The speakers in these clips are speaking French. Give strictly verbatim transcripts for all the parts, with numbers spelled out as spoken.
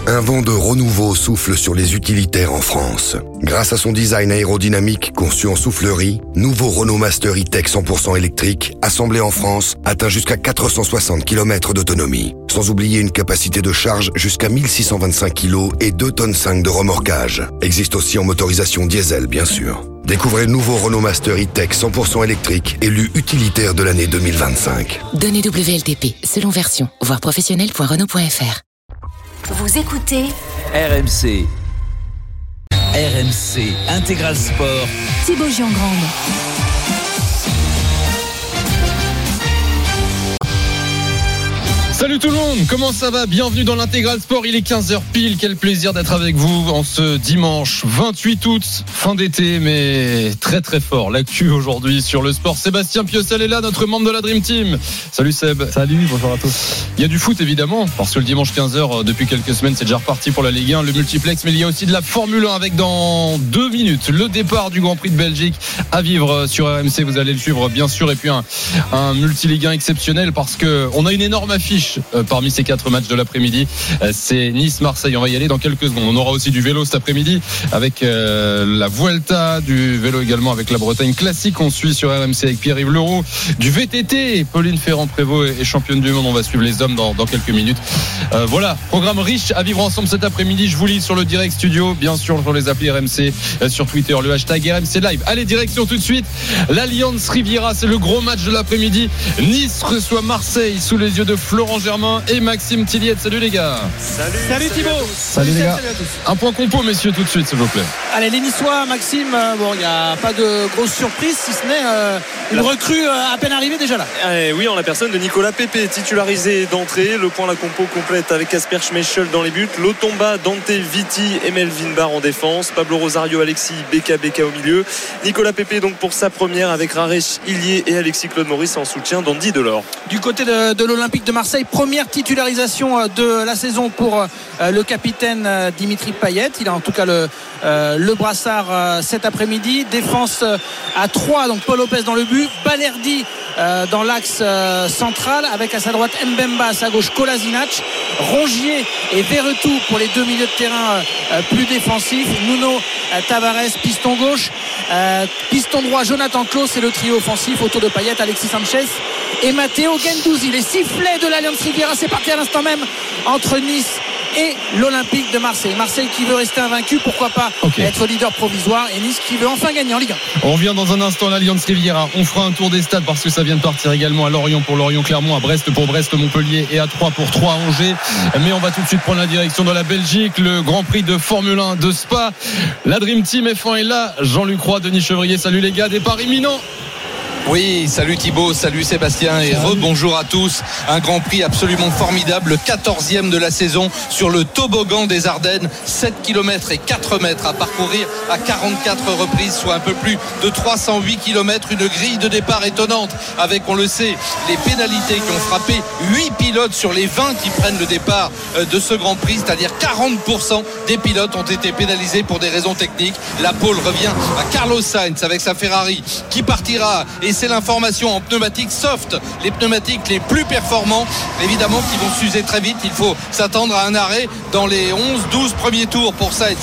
Un vent de renouveau souffle sur les utilitaires en France. Grâce à son design aérodynamique conçu en soufflerie, nouveau Renault Master E-Tech cent pour cent électrique, assemblé en France, atteint jusqu'à quatre cent soixante kilomètres d'autonomie. Sans oublier une capacité de charge jusqu'à mille six cent vingt-cinq kilos et deux tonnes cinq de remorquage. Existe aussi en motorisation diesel, bien sûr. Découvrez le nouveau Renault Master E-Tech cent pour cent électrique, élu utilitaire de l'année deux mille vingt-cinq. Données W L T P, selon version, voire professionnel point renault point f r. Vous écoutez R M C. R M C Intégral Sport. Thibaut Giangrande. Salut tout le monde, comment ça va? Bienvenue dans l'Intégral Sport, il est quinze heures pile, quel plaisir d'être avec vous en ce dimanche vingt-huit août, fin d'été mais très très fort. L'actu aujourd'hui sur le sport, Sébastien Piocel est là, notre membre de la Dream Team. Salut Seb. Salut, bonjour à tous. Il y a du foot évidemment, parce que le dimanche quinze heures, depuis quelques semaines, c'est déjà reparti pour la Ligue un, le multiplex, mais il y a aussi de la Formule un avec dans deux minutes le départ du Grand Prix de Belgique à vivre sur R M C, vous allez le suivre bien sûr, et puis un, un multi-Ligue un exceptionnel parce qu'on a une énorme affiche parmi ces quatre matchs de l'après-midi. C'est Nice-Marseille, on va y aller dans quelques secondes. On aura aussi du vélo cet après-midi avec euh, la Vuelta, du vélo également avec la Bretagne classique, on suit sur R M C avec Pierre-Yves Leroux, du V T T, Pauline Ferrand-Prévôt est championne du monde, on va suivre les hommes dans, dans quelques minutes. Euh, voilà, programme riche à vivre ensemble cet après-midi, je vous lis sur le direct studio, bien sûr sur les applis R M C, sur Twitter, le hashtag R M C Live. Allez, direction tout de suite l'Allianz Riviera, c'est le gros match de l'après-midi. Nice reçoit Marseille sous les yeux de Florent Germain et Maxime Tilliette. Salut les gars. Salut, salut Thibaut. Salut, salut les gars. Salut un point compo messieurs tout de suite s'il vous plaît. Allez les Niçois, Maxime, euh, bon il n'y a pas de grosse surprise si ce n'est euh, une recrue euh, à peine arrivée déjà là. Eh oui, en la personne de Nicolas Pepe, titularisé d'entrée. Le point la compo complète avec Kasper Schmeichel dans les buts, Lotomba, Dante Viti et Melvin Barr en défense, Pablo Rosario, Alexis Beka Beka au milieu. Nicolas Pepe donc pour sa première avec Raresh Illier et Alexis Claude Maurice en soutien d'Andy Delors. Du côté de, de l'Olympique de Marseille, première titularisation de la saison pour euh, le capitaine euh, Dimitri Payet. Il a en tout cas le, euh, le brassard euh, cet après-midi. Défense euh, à trois, donc Paul Lopez dans le but, Balerdi euh, dans l'axe euh, central avec à sa droite Mbemba, à sa gauche Kolasinac, Rongier et Verretou pour les deux milieux de terrain euh, plus défensifs, Nuno euh, Tavares piston gauche, euh, piston droit Jonathan Klaus et le trio offensif autour de Payet, Alexis Sanchez et Matteo Guendouzi. Les sifflets de l'Allianz Riviera, c'est parti à l'instant même entre Nice et l'Olympique de Marseille. Marseille qui veut rester invaincu, pourquoi pas okay. être leader provisoire, et Nice qui veut enfin gagner en Ligue un. On revient dans un instant à l'Allianz Riviera. On fera un tour des stades parce que ça vient de partir également à Lorient pour Lorient-Clermont, à Brest pour Brest-Montpellier et à Troyes pour Troyes-Angers. Mais on va tout de suite prendre la direction de la Belgique, le Grand Prix de Formule un de Spa. La Dream Team F un est là. Jean-Luc Roy, Denis Chevrier, salut les gars, départ imminent. Oui, salut Thibaut, salut Sébastien et rebonjour à tous. Un Grand Prix absolument formidable, le quatorzième de la saison sur le toboggan des Ardennes, sept kilomètres et quatre mètres à parcourir à quarante-quatre reprises, soit un peu plus de trois cent huit kilomètres. Une grille de départ étonnante avec, on le sait, les pénalités qui ont frappé huit pilotes sur les vingt qui prennent le départ de ce Grand Prix, c'est-à-dire quarante pour cent des pilotes ont été pénalisés pour des raisons techniques. La pole revient à Carlos Sainz avec sa Ferrari qui partira, et c'est l'information, en pneumatiques soft, les pneumatiques les plus performants évidemment qui vont s'user très vite. Il faut s'attendre à un arrêt dans les onze douze premiers tours pour Sainz.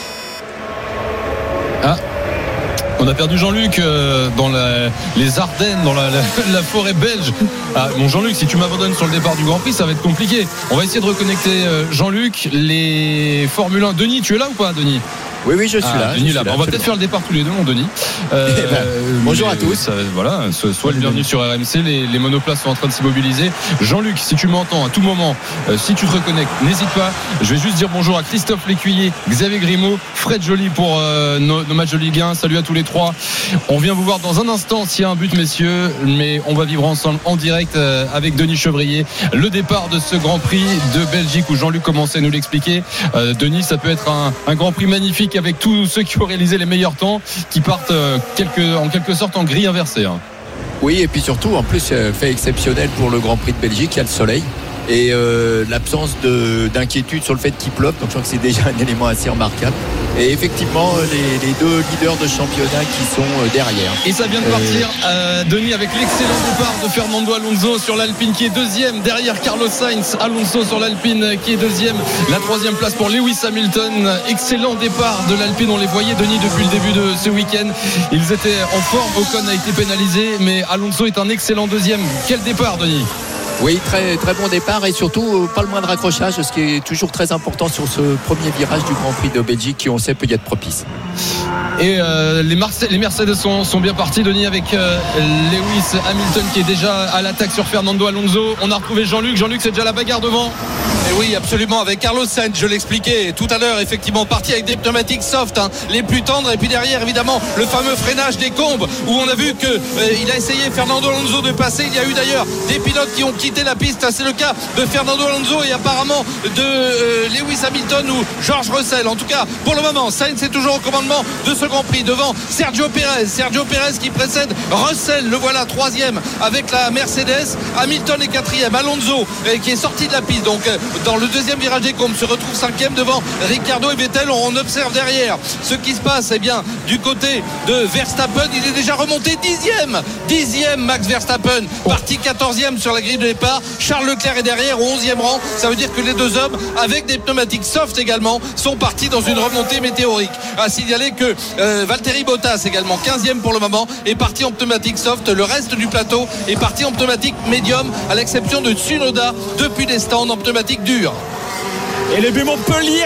Ah, on a perdu Jean-Luc euh, dans la, les Ardennes, dans la, la, la forêt belge. Ah, bon Jean-Luc, si tu m'abandonnes sur le départ du Grand Prix, ça va être compliqué. On va essayer de reconnecter euh, Jean-Luc. Les Formule un, Denis, tu es là ou pas Denis? Oui, oui, je suis ah, là. Denis, je là. suis là On va peut-être faire le départ tous les deux, mon Denis. Euh, eh ben, bonjour à tous. Ça, voilà, sois le bienvenu sur R M C. Les, les monoplaces sont en train de s'immobiliser. Jean-Luc, si tu m'entends à tout moment, euh, si tu te reconnectes, n'hésite pas. Je vais juste dire bonjour à Christophe Lécuyer, Xavier Grimaud, Fred Joly pour euh, nos, nos matchs de Ligue un. Salut à tous les trois. On vient vous voir dans un instant s'il y a un but, messieurs, mais on va vivre ensemble en direct euh, avec Denis Chevrier. Le départ de ce Grand Prix de Belgique où Jean-Luc commençait à nous l'expliquer. Euh, Denis, ça peut être un, un Grand Prix magnifique avec tous ceux qui ont réalisé les meilleurs temps qui partent euh, quelque, en quelque sorte en grille inversée. Hein. Oui, et puis surtout, en plus, fait exceptionnel pour le Grand Prix de Belgique, il y a le soleil. et euh, l'absence de, d'inquiétude sur le fait qu'il pleuve. Donc je crois que c'est déjà un élément assez remarquable. Et effectivement, les, les deux leaders de championnat qui sont derrière. Et ça vient de partir, euh, Denis, avec l'excellent départ de Fernando Alonso sur l'Alpine qui est deuxième. Derrière Carlos Sainz, Alonso sur l'Alpine qui est deuxième. La troisième place pour Lewis Hamilton. Excellent départ de l'Alpine. On les voyait, Denis, depuis le début de ce week-end. Ils étaient en forme. Ocon a été pénalisé, mais Alonso est un excellent deuxième. Quel départ, Denis? Oui, très, très bon départ et surtout pas le moindre accrochage, ce qui est toujours très important sur ce premier virage du Grand Prix de Belgique qui, on sait, peut y être propice. Et euh, les, Marse- les Mercedes sont, sont bien partis, Denis, avec euh, Lewis Hamilton qui est déjà à l'attaque sur Fernando Alonso. On a retrouvé Jean-Luc. Jean-Luc, c'est déjà la bagarre devant. Et oui, absolument, avec Carlos Sainz, je l'expliquais tout à l'heure, effectivement parti avec des pneumatiques soft, hein, les plus tendres, et puis derrière évidemment le fameux freinage des combes où on a vu que euh, il a essayé Fernando Alonso de passer. Il y a eu d'ailleurs des pilotes qui ont quitté la piste, c'est le cas de Fernando Alonso et apparemment de euh, Lewis Hamilton ou George Russell. En tout cas, pour le moment, Sainz est toujours au commandement de ce Grand Prix devant Sergio Pérez. Sergio Pérez qui précède Russell, le voilà troisième avec la Mercedes. Hamilton est quatrième. Alonso euh, qui est sorti de la piste, donc euh, dans le deuxième virage des combes, se retrouve cinquième devant Ricciardo et Vettel. On observe derrière ce qui se passe, eh bien, du côté de Verstappen. Il est déjà remonté dixième. Dixième Max Verstappen, parti quatorzième sur la grille de départ. Charles Leclerc est derrière au onzième rang. Ça veut dire que les deux hommes, avec des pneumatiques soft également, sont partis dans une remontée météorique. À signaler que euh, Valtteri Bottas également, quinzième pour le moment, est parti en pneumatique soft. Le reste du plateau est parti en pneumatique médium, à l'exception de Tsunoda depuis des stands en pneumatique dure. Et le but Montpellier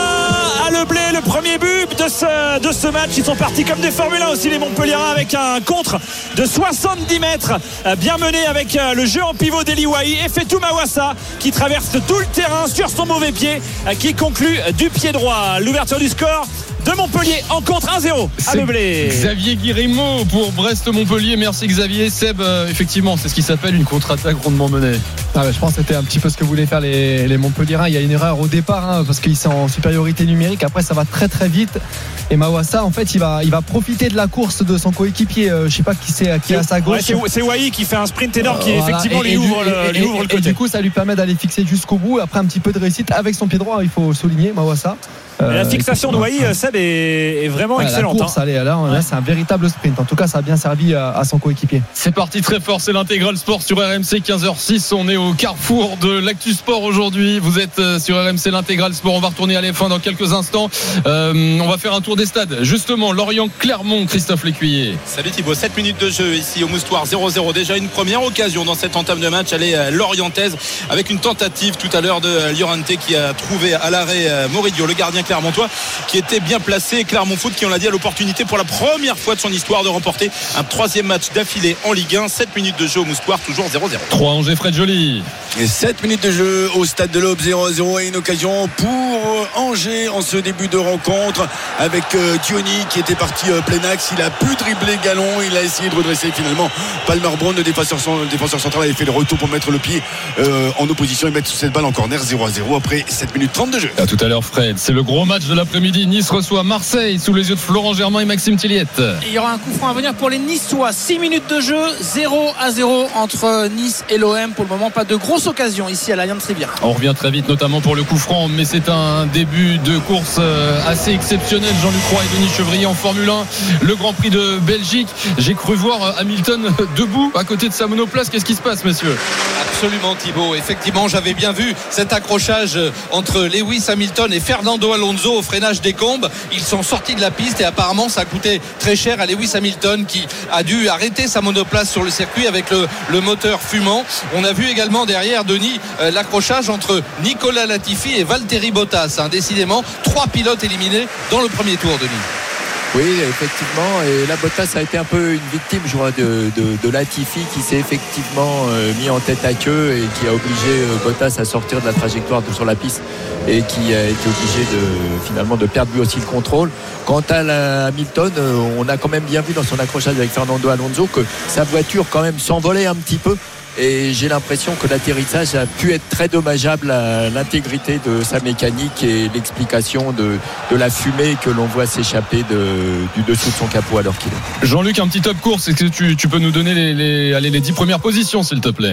à Le Blé, le premier but de ce, de ce match. Ils sont partis comme des Formule un aussi, les Montpelliérains, avec un contre de soixante-dix mètres, bien mené avec le jeu en pivot d'Eli Wahi et Fetou Mawassa qui traverse tout le terrain sur son mauvais pied, qui conclut du pied droit. L'ouverture du score de Montpellier en contre un zéro à Le Blé. Xavier Guillemot pour Brest-Montpellier. Merci Xavier. Seb, euh, effectivement, c'est ce qui s'appelle une contre-attaque rondement menée. Ah bah, je pense que c'était un petit peu ce que voulaient faire les, les Montpelliérains. Il y a une erreur au départ, hein, parce qu'ils sont en supériorité numérique. Après, ça va très très vite. Et Mawassa, en fait, il va, il va profiter de la course de son coéquipier. Euh, je sais pas qui c'est, qui est à sa gauche. Ouais, c'est, c'est Wahi qui fait un sprint énorme, qui euh, effectivement voilà. et, lui, et, ouvre, et, le, et, lui ouvre le côté. Et du coup, ça lui permet d'aller fixer jusqu'au bout. Après, un petit peu de réussite avec son pied droit, il faut souligner, Mawassa. Euh, la fixation de Wahi, Seb, est, est vraiment ouais, excellente. La course, hein. allez, là, là ouais. C'est un véritable sprint. En tout cas, ça a bien servi à, à son coéquipier. C'est parti très fort, c'est l'intégral sport sur R M C, quinze heures six. On est au carrefour de l'actu sport aujourd'hui. Vous êtes sur R M C, l'intégral sport. On va retourner à l'F un dans quelques instants. Euh, on va faire un tour des stades. Justement, Lorient-Clermont, Christophe Lécuyer. Salut Thibaut, sept minutes de jeu ici au Moustoir, zéro zéro. Déjà une première occasion dans cette entame de match. Elle est lorientaise avec une tentative tout à l'heure de Llorente qui a trouvé à l'arrêt Moridio, le gardien clermontois, qui était bien placé. Clermont Foot, qui on l'a dit, a l'opportunité pour la première fois de son histoire de remporter un troisième match d'affilée en Ligue un. sept minutes de jeu au Moustoir, toujours zéro zéro. trois Angers, Fred Joly. Et sept minutes de jeu au stade de l'Aube, zéro zéro, et une occasion pour Angers en ce début de rencontre avec euh, Diony qui était parti euh, plein axe. Il a pu dribbler Galon, il a essayé de redresser finalement. Palmer Brown, le défenseur, le défenseur central, avait fait le retour pour mettre le pied euh, en opposition et mettre cette balle en corner. Zéro à zéro après sept minutes trente de jeu. À tout à l'heure, Fred. C'est le gros match de l'après-midi. Nice reçoit Marseille sous les yeux de Florent Germain et Maxime Tilliette. Il y aura un coup franc à venir pour les Niçois. six minutes de jeu, zéro à zéro entre Nice et l'O M. Pour le moment, pas de grosse occasion ici à l'Allianz Riviera. On revient très vite, notamment pour le coup franc, mais c'est un début de course assez exceptionnel. Jean-Luc Roy et Denis Chevrier en Formule un, le Grand Prix de Belgique. J'ai cru voir Hamilton debout à côté de sa monoplace. Qu'est-ce qui se passe, messieurs? Absolument, Thibaut. Effectivement, j'avais bien vu cet accrochage entre Lewis Hamilton et Fernando Alonso au freinage des combes. Ils sont sortis de la piste et apparemment ça a coûté très cher à Lewis Hamilton qui a dû arrêter sa monoplace sur le circuit avec le, le moteur fumant. On a vu également derrière, Denis, euh, l'accrochage entre Nicolas Latifi et Valtteri Bottas. Hein, décidément, trois pilotes éliminés dans le premier tour, Denis. Oui, effectivement, et là Bottas a été un peu une victime, je crois, de, de, de Latifi qui s'est effectivement euh, mis en tête à queue et qui a obligé euh, Bottas à sortir de la trajectoire de, sur la piste et qui a été obligé de finalement de perdre lui aussi le contrôle. Quant à la Hamilton, euh, on a quand même bien vu dans son accrochage avec Fernando Alonso que sa voiture quand même s'envolait un petit peu. Et j'ai l'impression que l'atterrissage a pu être très dommageable à l'intégrité de sa mécanique et l'explication de, de la fumée que l'on voit s'échapper de, du dessous de son capot alors qu'il est. Jean-Luc, un petit top course. Est-ce que tu, tu peux nous donner les, les, allez, les dix premières positions, s'il te plaît?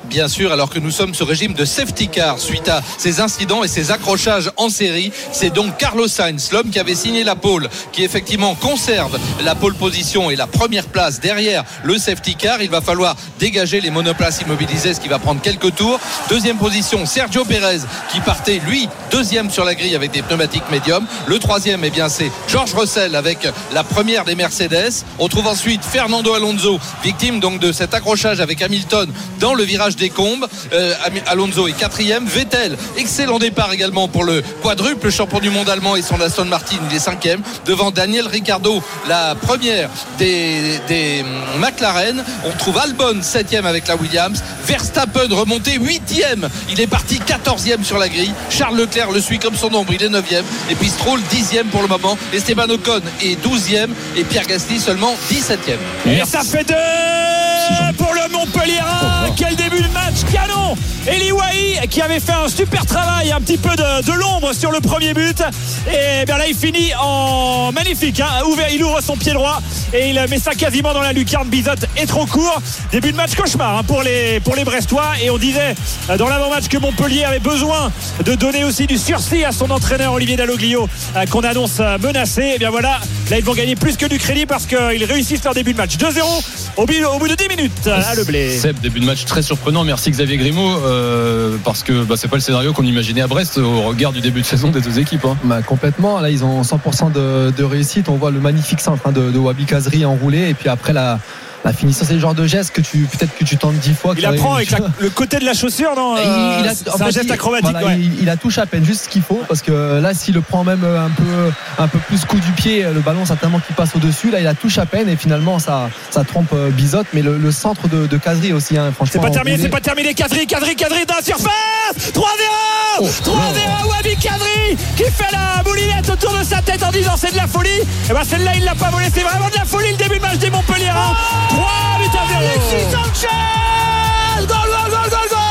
bien sûr, alors que nous sommes sous régime de safety car suite à ces incidents et ces accrochages en série. C'est donc Carlos Sainz, l'homme qui avait signé la pole, qui effectivement conserve la pole position et la première place derrière le safety car. Il va falloir dégager les monoplaces immobilisées, ce qui va prendre quelques tours. Deuxième position, Sergio Pérez, qui partait lui deuxième sur la grille avec des pneumatiques médiums. Le troisième, eh bien, c'est George Russell avec la première des Mercedes. On trouve ensuite Fernando Alonso, victime donc de cet accrochage avec Hamilton dans le virage des Combes. euh, Alonso est quatrième. Vettel, excellent départ également pour le quadruple champion du monde allemand et son Aston Martin, il est cinquième devant Daniel Ricciardo, la première des, des McLaren. On trouve Albon septième avec la Williams. Verstappen remonté huitième, il est parti quatorzième sur la grille. Charles Leclerc le suit comme son ombre, il est neuvième. Et puis Stroll dixième pour le moment. Esteban Ocon est douzième et Pierre Gasly seulement dix-septième. Et ça fait deux pour le Montpellierin. Quel début de match canon. Eli Wahi qui avait fait un super travail, un petit peu de, de l'ombre sur le premier but. Et bien là il finit en magnifique, hein. Ouvert, il ouvre son pied droit et il met ça quasiment dans la lucarne. Bizot est trop court. Début de match cauchemar, hein, pour les pour les Brestois. Et on disait dans l'avant-match que Montpellier avait besoin de donner aussi du sursis à son entraîneur Olivier Dalloglio, qu'on annonce menacé. Et bien voilà, là ils vont gagner plus que du crédit parce qu'ils réussissent leur début de match. deux zéro au bout, au bout de dix minutes à Le Blé. Seb, début de match très surprenant. Merci Xavier Grimaud, euh, parce que bah, c'est pas le scénario qu'on imaginait à Brest au regard du début de saison des deux équipes, hein. Bah, complètement, là ils ont cent pour cent de, de réussite. On voit le magnifique centre, hein, de, de Wabi Kazri enroulé, et puis après la la finition, c'est le genre de geste que tu peut-être que tu tentes dix fois. Il apprend avec la, le côté de la chaussure, non, euh, il a, c'est un geste acrobatique. Voilà, ouais. il, il a touché à peine, juste ce qu'il faut, parce que là s'il le prend même un peu un peu plus coup du pied, le ballon certainement qui passe au-dessus. Là il a touché à peine et finalement ça ça trompe Bizot. Mais le, le centre de, de Kazri aussi, hein, franchement. C'est pas terminé, c'est pas terminé. Kazri, Kazri, Kazri dans la surface. trois zéro, trois zéro. Wabi Kazri qui fait la moulinette autour de sa tête en disant c'est de la folie. Et ben celle-là il l'a pas volé, c'est vraiment de la folie le début de match des Montpellierins. trois buts à zéro. Alexis Sanchez, gol, gol, gol, gol, gol.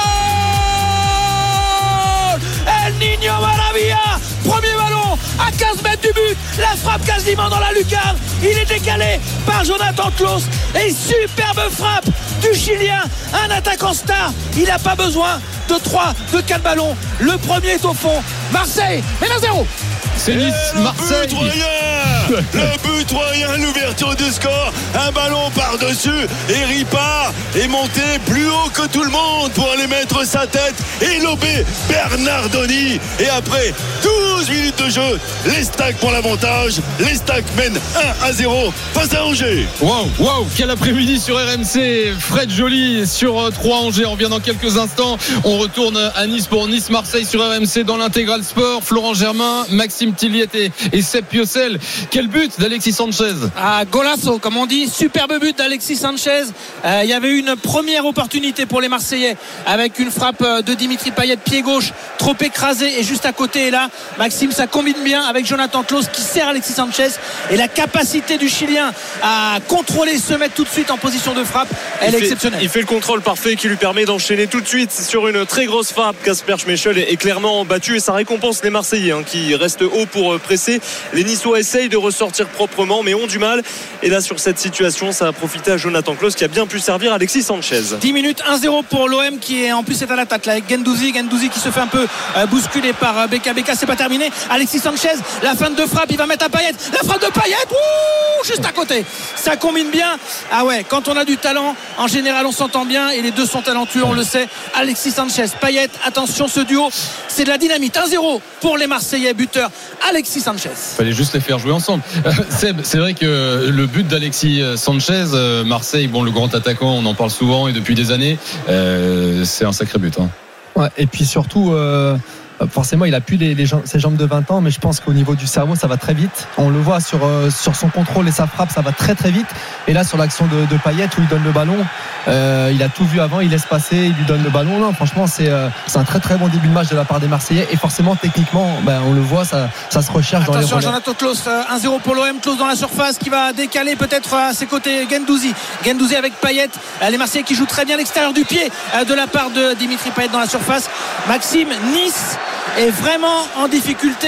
El Niño Maravilla, premier ballon à quinze mètres du but, la frappe quasiment dans la lucarne, il est décalé par Jonathan Klaus et superbe frappe du Chilien, un attaquant star, il n'a pas besoin de trois, de quatre ballons, le premier est au fond. Marseille, mais un zéro. C'est Nice, Marseille. Le but royal, le but royal, l'ouverture du score, un ballon par-dessus et Ripard est monté plus haut que tout le monde pour aller mettre sa tête et lober Bernardoni. Et après douze minutes de jeu, les Stacks pour l'avantage, les Stacks mènent un à zéro face à Angers. Waouh, waouh, quel après-midi sur R M C. Fred Joly sur trois Angers. On revient dans quelques instants. On retourne à Nice pour Nice-Marseille sur R M C dans l'intégral sport. Florent Germain, Maxime Tilliet et, et Seb Piocel. Quel but d'Alexis Sanchez. Ah, golasso, comme on dit, superbe but d'Alexis Sanchez. Euh, il y avait une première opportunité pour les Marseillais avec une frappe de Dimitri Payet, pied gauche, trop écrasé et juste à côté. Et là, Maxime, ça combine bien avec Jonathan Klaus qui sert Alexis Sanchez, et la capacité du Chilien à contrôler, se mettre tout de suite en position de frappe, elle il est fait, exceptionnelle. Il fait le contrôle parfait qui lui permet d'enchaîner tout de suite sur une très grosse frappe. Kasper Schmeichel est, est clairement battu et ça récompense les Marseillais, hein, qui restent haut pour presser. Les Niçois essayent de ressortir proprement mais ont du mal, et là sur cette situation ça a profité à Jonathan Klaus qui a bien pu servir Alexis Sanchez. dix minutes, un zéro pour l'O M qui est en plus est à l'attaque là, avec Gendouzi Gendouzi qui se fait un peu euh, bousculer par euh, Beka Beka. C'est pas terminé. Alexis Sanchez, la fin de frappe, il va mettre à Payet, la frappe de Payet, ouh, juste à côté, ça combine bien. Ah ouais, quand on a du talent en général on s'entend bien, et les deux sont talentueux, on le sait. Alexis Sanchez, Payet, attention, ce duo c'est de la dynamite. Un zéro pour les Marseillais, buteur Alexis Sanchez. Fallait juste les faire jouer ensemble. euh, Seb, c'est vrai que le but d'Alexis Sanchez, euh, Marseille, bon, le grand attaquant, on en parle souvent et depuis des années, euh, c'est un sacré but, hein. Ouais, et puis surtout euh, forcément il a plus les, les jambes, ses jambes de vingt ans, mais je pense qu'au niveau du cerveau ça va très vite. On le voit sur, euh, sur son contrôle et sa frappe, ça va très très vite. Et là sur l'action de, de Payet où il donne le ballon, euh, il a tout vu avant, il laisse passer, il lui donne le ballon. Non, franchement c'est, euh, c'est un très très bon début de match de la part des Marseillais, et forcément techniquement ben, on le voit, ça, ça se recherche. Attention, dans les relais. Jonathan Klaus, un zéro pour l'O M. Klaus dans la surface qui va décaler peut-être à ses côtés Gendouzi Gendouzi avec Payet, les Marseillais qui jouent très bien l'extérieur du pied de la part de Dimitri Payet dans la surface. Maxime, Nice est vraiment en difficulté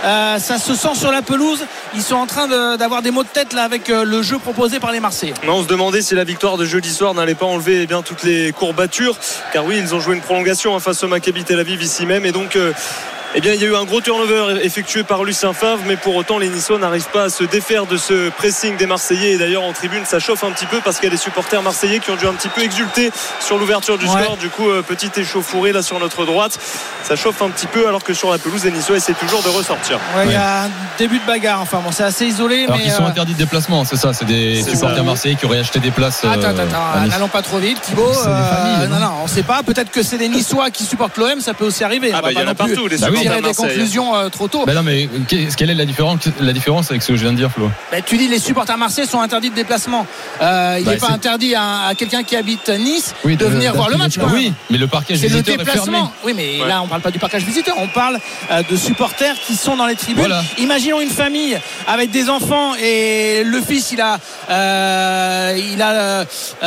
euh, ça se sent sur la pelouse. Ils sont en train de, d'avoir des maux de tête là avec euh, le jeu proposé par les Marseillais. Non, on se demandait si la victoire de jeudi soir n'allait pas enlever eh bien, toutes les courbatures, car oui, ils ont joué une prolongation hein, face au Maccabi Tel Aviv ici même, et donc euh, eh bien, il y a eu un gros turnover effectué par Lucien Favre, mais pour autant les Niçois n'arrivent pas à se défaire de ce pressing des Marseillais. Et d'ailleurs en tribune ça chauffe un petit peu parce qu'il y a des supporters marseillais qui ont dû un petit peu exulter sur l'ouverture du ouais. score. Du coup euh, petite échauffourée là sur notre droite, ça chauffe un petit peu, alors que sur la pelouse les Niçois essaient toujours de ressortir. Ouais, il ouais. y a un début de bagarre, enfin bon, c'est assez isolé. Alors mais qu'ils sont euh... interdits de déplacement, c'est ça, c'est des c'est supporters ça. marseillais qui auraient acheté des places. Attends, attends, euh, attends, n'allons pas trop vite, Thibaut. C'est des familles, non, non, on ne sait pas. Peut-être que c'est des Niçois qui supportent l'O M, ça peut aussi arriver. Ah bah il y en a partout, les bah oui, supporters tirer des marseillais. conclusions euh, trop tôt. Ben non, mais quelle est la différence, la différence avec ce que je viens de dire, Flo? Bah, tu dis les supporters marseillais sont interdits de déplacement. Euh, il n'est bah, pas c'est... interdit à, à quelqu'un qui habite Nice oui, de, de venir voir le match. Quand même. Oui, mais le parquage c'est visiteur le est fermé. déplacement. Oui, mais ouais. là on parle pas du parquage visiteur, on parle euh, de supporters qui sont dans les tribunes. Voilà. Imaginons une famille avec des enfants et le fils il a, euh, il a, euh,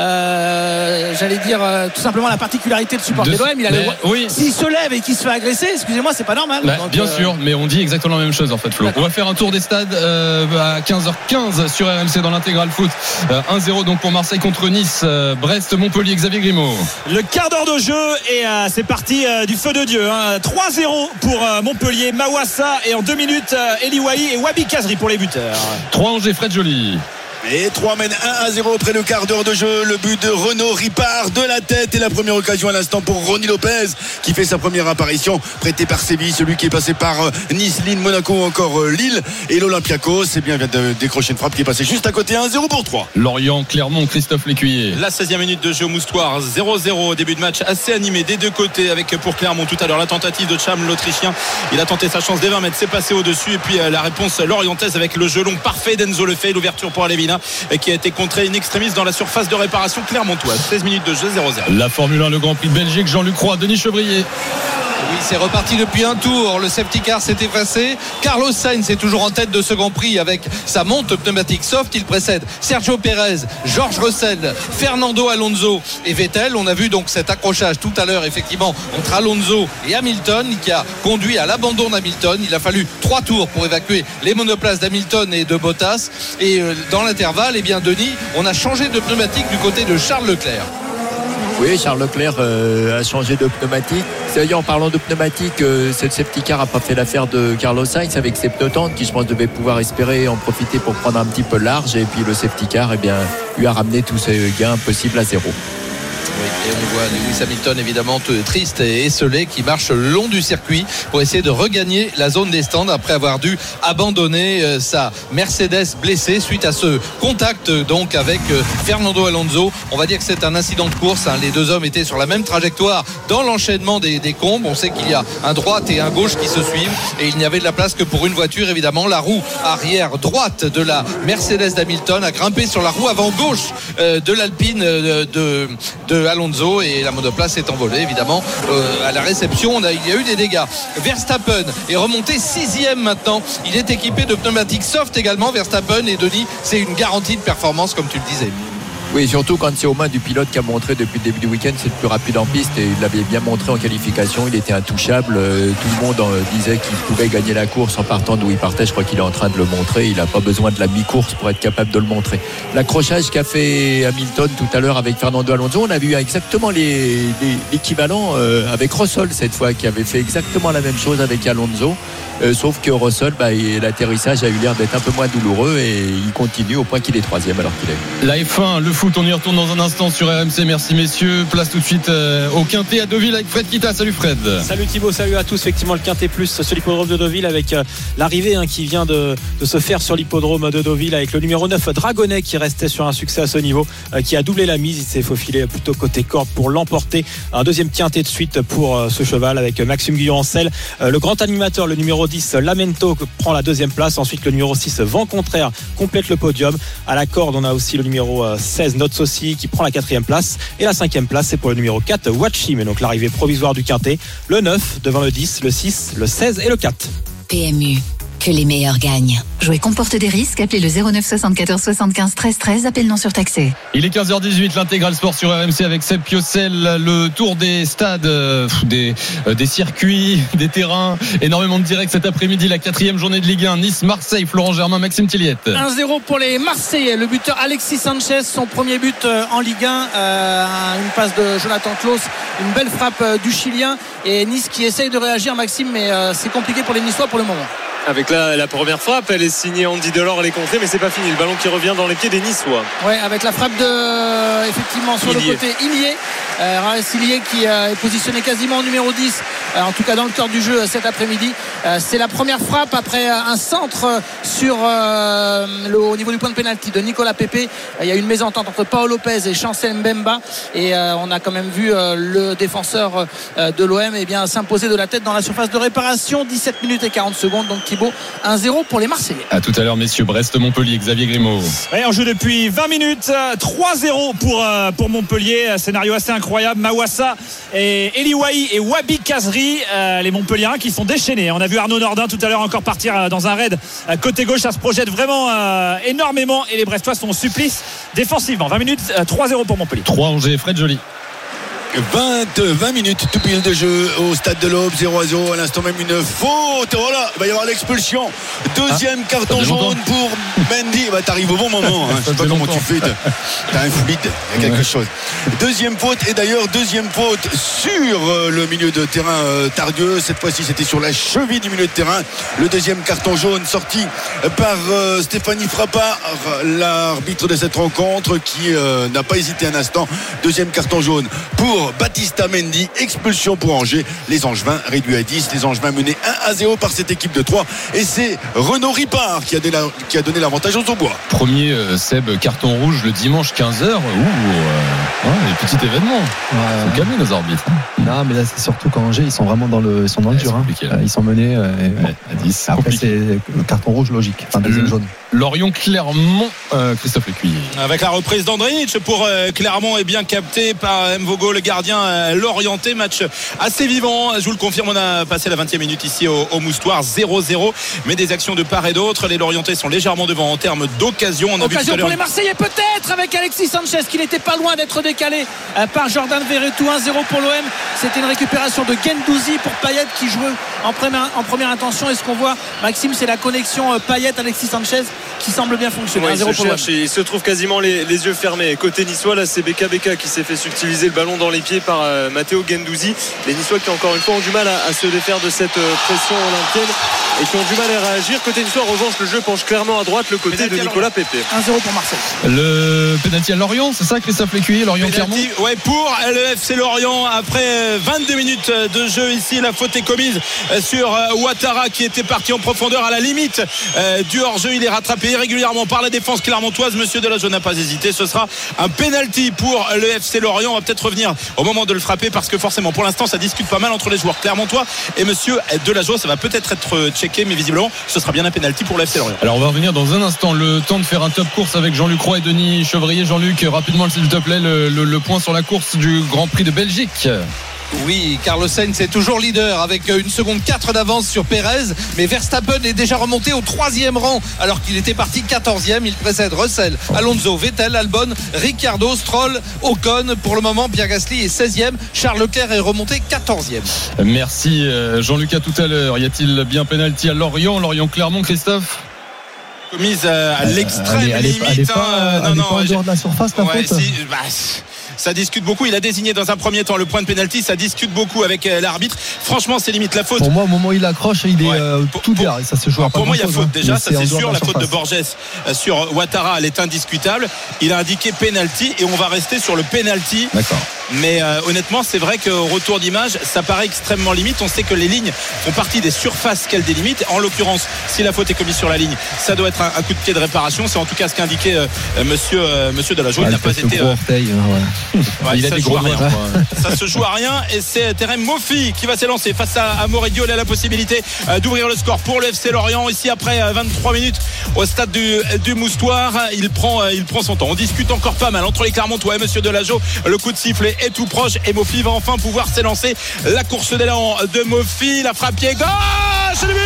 euh, j'allais dire euh, tout simplement la particularité de supporter de... l'O M. Il a mais, le... oui. S'il se lève et qu'il se fait agresser, excusez-moi, c'est pas normal. Bah, Donc, bien euh... sûr, mais on dit exactement la même chose en fait, Flo. On va faire un tour des stades euh, à quinze heures quinze sur R M C dans l'intégral foot. Euh, un zéro donc pour Marseille contre Nice. Euh, Brest, Montpellier, Xavier Grimaud. Le quart d'heure de jeu et euh, c'est parti euh, du feu de Dieu. Hein. trois zéro pour euh, Montpellier, Mawassa et en deux minutes euh, Eli Wahi et Wabi Kazri pour les buteurs. trois Angers, Fred Joly. Et trois mène un à zéro après le quart d'heure de jeu. Le but de Renaud Ripard de la tête et la première occasion à l'instant pour Ronny Lopez qui fait sa première apparition, prêté par Séville, celui qui est passé par Nice, Lille, Monaco ou encore Lille. Et l'Olympiakos, c'est bien, vient de décrocher une frappe qui est passée juste à côté, un zéro pour trois. Lorient, Clermont, Christophe Lécuyer. La seizième minute de jeu au Moustoir, zéro zéro, début de match assez animé des deux côtés, avec pour Clermont tout à l'heure la tentative de Cham, l'Autrichien. Il a tenté sa chance des vingt mètres, c'est passé au-dessus, et puis la réponse lorientaise avec le gelon parfait d'Enzo Lefebvre, l'ouverture pour Alevina qui a été contré in extremis dans la surface de réparation clermontoise. seize minutes de jeu, zéro zéro. La Formule un, le Grand Prix de Belgique, Jean-Luc Roy, Denis Chevrier. Oui, c'est reparti depuis un tour. Le safety car s'est effacé. Carlos Sainz est toujours en tête de ce Grand Prix avec sa monte pneumatique soft. Il précède Sergio Pérez, George Russell, Fernando Alonso et Vettel. On a vu donc cet accrochage tout à l'heure effectivement entre Alonso et Hamilton qui a conduit à l'abandon d'Hamilton. Il a fallu trois tours pour évacuer les monoplaces d'Hamilton et de Bottas. Et dans l'intervalle, eh bien Denis, on a changé de pneumatique du côté de Charles Leclerc. Oui, Charles Leclerc euh, a changé de pneumatique. D'ailleurs, en parlant de pneumatique, euh, cette safety car n'a pas fait l'affaire de Carlos Sainz avec ses pneus tendres qui, je pense, devait pouvoir espérer en profiter pour prendre un petit peu large. Et puis le safety car, eh bien, lui a ramené tous ses gains possibles à zéro. Oui, et on voit Lewis Hamilton évidemment triste et esselé qui marche le long du circuit pour essayer de regagner la zone des stands après avoir dû abandonner sa Mercedes blessée suite à ce contact donc avec Fernando Alonso. On va dire que c'est un incident de course, hein. Les deux hommes étaient sur la même trajectoire dans l'enchaînement des, des combes. On sait qu'il y a un droite et un gauche qui se suivent et il n'y avait de la place que pour une voiture évidemment. La roue arrière droite de la Mercedes d'Hamilton a grimpé sur la roue avant gauche euh, de l'Alpine euh, de, de Alonso et la monoplace est envolée évidemment euh, à la réception. On a, il y a eu des dégâts. Verstappen est remonté sixième maintenant. Il est équipé de pneumatiques soft également. Verstappen, et Denis, c'est une garantie de performance comme tu le disais. Oui, surtout quand c'est aux mains du pilote qui a montré depuis le début du week-end, c'est le plus rapide en piste et il l'avait bien montré en qualification. Il était intouchable. Euh, tout le monde euh, disait qu'il pouvait gagner la course en partant d'où il partait. Je crois qu'il est en train de le montrer. Il n'a pas besoin de la mi-course pour être capable de le montrer. L'accrochage qu'a fait Hamilton tout à l'heure avec Fernando Alonso, on a vu exactement les, les, l'équivalent euh, avec Russell cette fois, qui avait fait exactement la même chose avec Alonso. Euh, sauf que Russell, bah, l'atterrissage a eu l'air d'être un peu moins douloureux et il continue au point qu'il est troisième alors qu'il est. La F un, le foot, on y retourne dans un instant sur R M C. Merci messieurs. Place tout de suite euh, au Quintet à Deauville avec Fred Kita. Salut Fred. Salut Thibaut, salut à tous. Effectivement, le Quintet plus sur l'hippodrome de Deauville avec euh, l'arrivée hein, qui vient de, de se faire sur l'hippodrome de Deauville avec le numéro neuf Dragonnet qui restait sur un succès à ce niveau, euh, qui a doublé la mise. Il s'est faufilé plutôt côté corde pour l'emporter. Un deuxième Quintet de suite pour euh, ce cheval avec Maxime Guyon-Ancel. Euh, le grand animateur, le numéro dix Lamento prend la deuxième place. Ensuite le numéro six Vent Contraire complète le podium. À la corde on a aussi le numéro seize Notes aussi qui prend la quatrième place et la cinquième place c'est pour le numéro quatre Watchim. Et donc l'arrivée provisoire du Quintet, le neuf devant le dix, le six, le seize et le quatre. P M U, que les meilleurs gagnent. Jouer comporte des risques. Appelez le zéro neuf soixante-quatorze soixante-quinze treize treize. Appel non surtaxé. Il est quinze heures dix-huit, l'intégral sport sur R M C avec Seb Piocel. Le tour des stades, euh, des, euh, des circuits, des terrains. Énormément de directs cet après-midi. La quatrième journée de Ligue un. Nice, Marseille, Florent Germain, Maxime Tilliette. un zéro pour les Marseillais. Le buteur Alexis Sanchez, son premier but en Ligue un. Euh, une passe de Jonathan Klaus. Une belle frappe du Chilien. Et Nice qui essaye de réagir, Maxime, mais euh, c'est compliqué pour les Niçois pour le moment. Avec la, la première frappe, elle est signée Andy Delors, elle est contrée, mais c'est pas fini. Le ballon qui revient dans les pieds des Niçois. Ouais, avec la frappe de, effectivement, sur Ilié. Le côté Ilié. Euh, Raes Ilié qui euh, est positionné quasiment en numéro dix, euh, en tout cas dans le cœur du jeu euh, cet après-midi. Euh, c'est la première frappe après euh, un centre sur euh, le, au niveau du point de pénalty de Nicolas Pepe. Euh, il y a eu une mésentente entre Paolo Lopez et Chancel Mbemba. Et euh, on a quand même vu euh, le défenseur euh, de l'O M eh bien, s'imposer de la tête dans la surface de réparation. dix-sept minutes et quarante secondes. Donc Thibaut, un zéro pour les Marseillais. À tout à l'heure, messieurs. Brest-Montpellier, Xavier Grimaud. Ouais, on joue depuis vingt minutes. trois zéro pour, euh, pour Montpellier. Scénario assez incroyable. Mawassa et Eliwahi et Wabi Kazri, euh, les Montpelliérains qui sont déchaînés. On a vu Arnaud Nordin tout à l'heure encore partir dans un raid côté gauche. Ça se projette vraiment euh, énormément et les Brestois sont au supplice défensivement. vingt minutes, euh, trois zéro pour Montpellier. trois Angers, Fred Joly. vingt, vingt minutes tout pile de jeu au stade de l'Aube, zéro à zéro. À l'instant même une faute. Oh là, il va y avoir l'expulsion. Deuxième ah, carton jaune pour Mendy. Bah, t'arrives au bon moment. Hein. Je sais pas comment tu fais. T'as un fluide, il y a quelque ouais. chose. Deuxième faute et d'ailleurs deuxième faute sur le milieu de terrain euh, Tardieu. Cette fois-ci c'était sur la cheville du milieu de terrain. Le deuxième carton jaune sorti par euh, Stéphanie Frappard, l'arbitre de cette rencontre qui euh, n'a pas hésité un instant. Deuxième carton jaune pour Baptista Mendy, expulsion pour Angers. Les Angevins réduits à dix, les Angevins menés un à zéro par cette équipe de trois et c'est Renaud Ripard qui a donné, la, qui a donné l'avantage aux Aubois. Premier euh, Seb, carton rouge le dimanche quinze heures. Ouh, euh, ouais, petit événement. Ouais, faut calmer nos arbitres. Non, mais là c'est surtout quand Angers ils sont vraiment dans le, ils sont dans le ouais, dur. Hein. Ils sont menés euh, et, ouais, bon. à dix. Après compliqué. C'est le carton rouge logique. Enfin deuxième jaune. Lorient Clermont, euh, Christophe Lécuyer. Avec la reprise d'Andrich pour euh, Clermont est bien capté par Mvogo, le gardien euh, l'orienté. Match assez vivant, je vous le confirme, on a passé la vingtième minute ici au, au Moustoir, zéro zéro, mais des actions de part et d'autre. Les Lorientais sont légèrement devant en termes d'occasion. On a occasion vu pour les Marseillais peut-être avec Alexis Sanchez qui n'était pas loin d'être décalé euh, par Jordan Verretou. Un zéro pour l'O M. C'était une récupération de Guendouzi pour Payet qui jouait en première, en première intention. Et ce qu'on voit, Maxime, c'est la connexion euh, Payet-Alexis Sanchez qui semble bien fonctionner. Ouais, un zéro il, se cherche, il se trouve quasiment les, les yeux fermés. Côté niçois, là c'est Beka Beka qui s'est fait subtiliser le ballon dans les pieds par euh, Matteo Guendouzi. Les Niçois qui encore une fois ont du mal à, à se défaire de cette euh, pression olympienne et qui ont du mal à réagir. Côté niçois, en revanche, le jeu penche clairement à droite, le côté pénalty de Nicolas Pepe. un zéro pour Marseille. Le pénalty à Lorient, c'est ça Christophe Lécuyer, Lorient Clermont. Ouais, pour le F C Lorient après vingt-deux minutes de jeu ici, la faute est commise sur Ouattara qui était parti en profondeur à la limite du hors-jeu. Il est rattrapé régulièrement par la défense clermontoise. Monsieur Delageau n'a pas hésité. Ce sera un penalty pour le F C Lorient. On va peut-être revenir au moment de le frapper parce que forcément pour l'instant ça discute pas mal entre les joueurs clermontois et monsieur Delageau. Ça va peut-être être checké, mais visiblement ce sera bien un penalty pour le F C Lorient. Alors on va revenir dans un instant. Le temps de faire un top course avec Jean-Luc Roy et Denis Chevrier. Jean-Luc, rapidement s'il te plaît, le, le, le point sur la course du Grand Prix de Belgique. Oui, Carlos Sainz est toujours leader avec une seconde quatre d'avance sur Pérez, mais Verstappen est déjà remonté au troisième rang alors qu'il était parti quatorzième. Il précède Russell, Alonso, Vettel, Albon, Ricciardo, Stroll, Ocon. Pour le moment, Pierre Gasly est seizième. Charles Leclerc est remonté quatorzième. Merci Jean-Luc, à tout à l'heure. Y a-t-il bien pénalty à Lorient, Lorient-Clermont, Christophe? Commise à l'extrême elle est, elle est, limite. elle est pas, hein, elle non, est pas non, en dehors de la surface, la ouais, faute. si, bah, ça discute beaucoup. Il a désigné dans un premier temps le point de pénalty. Ça discute beaucoup avec euh, l'arbitre. Franchement, c'est limite la faute. Pour moi, au moment où il accroche, il est ouais. euh, pour, tout vert. Ça se joue à pas Pour moi, il y a faute hein, déjà. Ça, c'est sûr. La, la faute de Borges euh, sur Ouattara, elle est indiscutable. Il a indiqué pénalty et on va rester sur le pénalty. D'accord. Mais euh, honnêtement, c'est vrai qu'au retour d'image, ça paraît extrêmement limite. On sait que les lignes font partie des surfaces qu'elles délimitent. En l'occurrence, si la faute est commise sur la ligne, ça doit être un, un coup de pied de réparation. C'est en tout cas ce qu'indiquait euh, monsieur, euh, monsieur Delageau. Ah, il n'a pas été. Euh... Orteil, ouais. Ouais, il a des gros rien. Ça se joue à rien et c'est Terem Moffi qui va s'élancer face à, à Moredieu. Il a la possibilité euh, d'ouvrir le score pour le F C Lorient ici après euh, vingt-trois minutes au stade du, du Moustoir. Il prend, euh, il prend son temps. On discute encore pas mal entre les Clermontois et monsieur Delageau. Le coup de sifflet est tout proche et Moffi va enfin pouvoir s'élancer. La course d'élan de Moffi, la frappe pied gauche, le but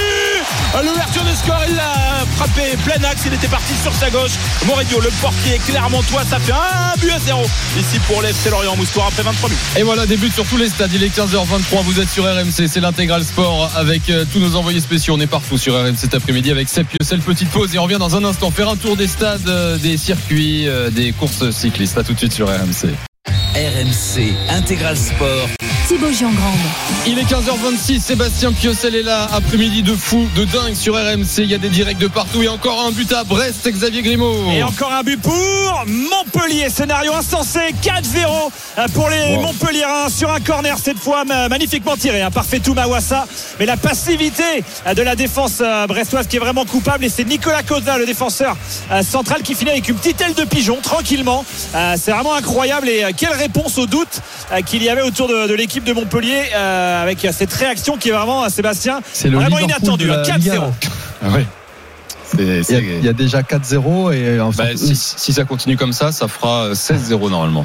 L'ouverture de score, il l'a frappé plein axe, il était parti sur sa gauche. Mourinho, le portier clermontois, ça fait un but à zéro ici pour l'F C Lorient Moustoir après vingt-trois minutes. Et voilà, début sur tous les stades. Il est quinze heures vingt-trois, vous êtes sur R M C, c'est l'intégral sport avec euh, tous nos envoyés spéciaux. On est partout sur R M C cet après-midi avec Seb Piocel. Petite pause et on revient dans un instant faire un tour des stades, euh, des circuits, euh, des courses cyclistes. À tout de suite sur R M C. R M C Intégral Sport. Thibaut Giangrande. Il est quinze heures vingt-six, Sébastien Piocel est là, après-midi de fou, de dingue sur R M C. Il y a des directs de partout et encore un but à Brest, Xavier Grimaud. Et encore un but pour Montpellier. Scénario insensé, quatre zéro pour les wow. Montpelliérains sur un corner cette fois magnifiquement tiré, hein, par Fetou Mawassa. Mais la passivité de la défense brestoise qui est vraiment coupable, et c'est Nicolas Cozza, le défenseur central, qui finit avec une petite aile de pigeon tranquillement. C'est vraiment incroyable, et quelle réponse aux doutes qu'il y avait autour de, de l'équipe de Montpellier, euh, avec cette réaction qui est vraiment, Sébastien, c'est vraiment inattendue. quatre zéro. Ah ouais. C'est, c'est... Il, y a, il y a déjà quatre zéro et enfin, bah, si, si ça continue comme ça, ça fera seize zéro normalement.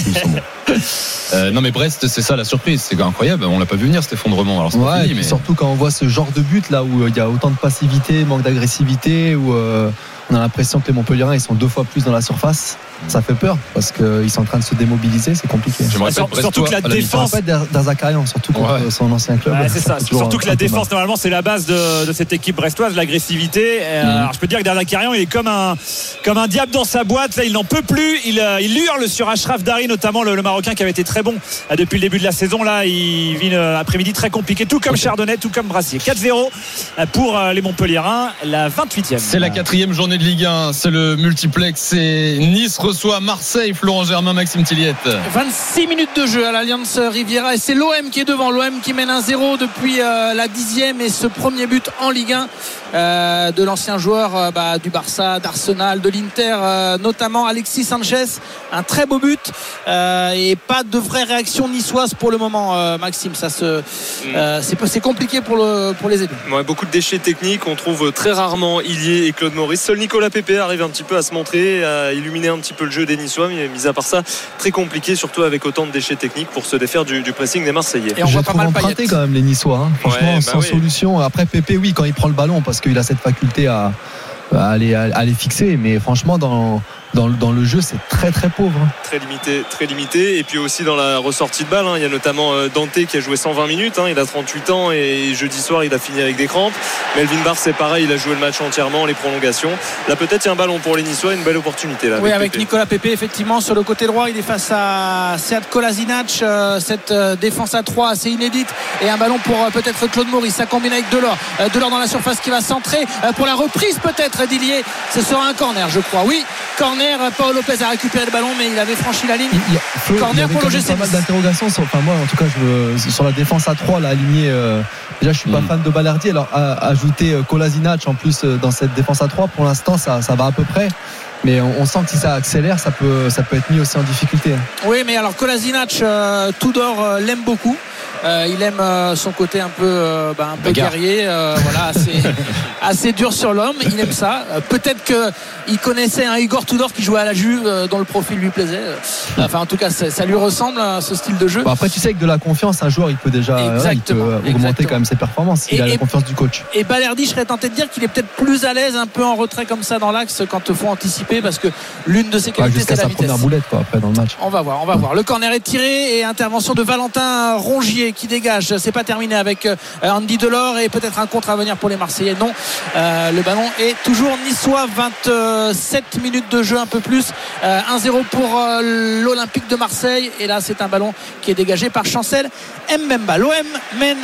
euh, non mais Brest, c'est ça la surprise, c'est incroyable. On l'a pas vu venir cet effondrement. Alors c'est ouais, pas fini, mais... surtout quand on voit ce genre de but là où il y a autant de passivité, manque d'agressivité, où euh, on a l'impression que les Montpelliérains ils sont deux fois plus dans la surface. Ça fait peur parce qu'ils sont en train de se démobiliser, c'est compliqué. Surtout, surtout que la défense, en fait, d'Azakarian, surtout contre ouais. son ancien club. Ouais, c'est ça. Surtout que la défense, normalement, c'est la base de, de cette équipe brestoise, l'agressivité. Mmh. Alors, je peux dire que d'Azakarian, il est comme un, comme un diable dans sa boîte. Là, il n'en peut plus. Il, il hurle sur Achraf Dari, notamment le, le Marocain qui avait été très bon depuis le début de la saison. Là, il vit un après-midi très compliqué, tout comme okay. Chardonnay, tout comme Brassier. quatre zéro pour les Montpelliérains, la vingt-huitième. C'est la quatrième journée de Ligue un. C'est le multiplex. C'est Nice reçoit Marseille, Florent Germain, Maxime Tilliette. vingt-six minutes de jeu à l'Alliance Riviera et c'est l'O M qui est devant. L'O M qui mène un zéro depuis euh, la dixième, et ce premier but en Ligue un euh, de l'ancien joueur euh, bah, du Barça, d'Arsenal, de l'Inter, euh, notamment Alexis Sanchez. Un très beau but euh, et pas de vraie réaction niçoise pour le moment, euh, Maxime. Ça se, euh, c'est, c'est compliqué pour, le, pour les aider. Ouais, beaucoup de déchets techniques. On trouve très rarement Ilié et Claude Maurice. Seul Nicolas Pépé arrive un petit peu à se montrer, à illuminer un petit peu le jeu des Niçois, mais mis à part ça, très compliqué, surtout avec autant de déchets techniques pour se défaire du, du pressing des Marseillais. Et on voit pas mal emprunté quand même les Niçois, hein. Franchement, ouais, bah sans oui. solution. Après Pépé, oui, quand il prend le ballon, parce qu'il a cette faculté à, à, aller, à, à les fixer, mais franchement dans Dans le, dans le jeu, c'est très très pauvre. Très limité, très limité. Et puis aussi dans la ressortie de balle, hein, il y a notamment Dante qui a joué cent vingt minutes. Hein, il a trente-huit ans et jeudi soir, il a fini avec des crampes. Melvin Barr, c'est pareil, il a joué le match entièrement, les prolongations. Là, peut-être il y a un ballon pour les Niçois, une belle opportunité. Là, oui, avec, avec Pépé. Nicolas Pépé, effectivement, sur le côté droit, il est face à Sead Kolasinac. Euh, cette euh, défense à trois, assez inédite. Et un ballon pour euh, peut-être Claude Maurice. Ça combine avec Delors. Euh, Delors dans la surface qui va centrer euh, pour la reprise peut-être d'Ilié. Ce sera un corner, je crois. Oui, corner. Paul Lopez a récupéré le ballon, mais il avait franchi la ligne. Il y a, Flo, corner pour l'O G C. Il y a pas mal d'interrogations sur, enfin moi en tout cas je, sur la défense à trois, là aligné. Euh, déjà je suis pas mmh. fan de Balardi, alors à, ajouter euh, Kolasinac en plus euh, dans cette défense à trois, pour l'instant ça, ça va à peu près. Mais on, on sent que si ça accélère, ça peut, ça peut être mis aussi en difficulté. Oui, mais alors Kolasinac, euh, Tudor euh, l'aime beaucoup. Euh, il aime euh, son côté un peu, euh, bah, un peu guerrier, euh, voilà, assez, assez dur sur l'homme. Il aime ça. Euh, peut-être qu'il connaissait un Igor Tudor qui jouait à la Juve, euh, dont le profil lui plaisait. Enfin, en tout cas, ça lui ressemble, hein, ce style de jeu. Bon, après, tu sais que de la confiance, un joueur, il peut déjà ouais, il peut augmenter exactement. Quand même ses performances. Il et, a la confiance du coach. Et Balerdi, je serais tenté de dire qu'il est peut-être plus à l'aise, un peu en retrait comme ça dans l'axe quand il faut anticiper, parce que l'une de ses qualités, ouais, c'est la sa vitesse. Première boulette, quoi, après dans le match. On va voir, on va voir. Le corner est tiré et intervention de Valentin Rongier qui dégage. C'est pas terminé avec euh, Andy Delors et peut-être un contre à venir pour les Marseillais. Non, euh, le ballon est toujours niçois. vingt-sept minutes de jeu, un peu plus. euh, un zéro pour euh, l'Olympique de Marseille, et là c'est un ballon qui est dégagé par Chancel Mbemba. L'O M mène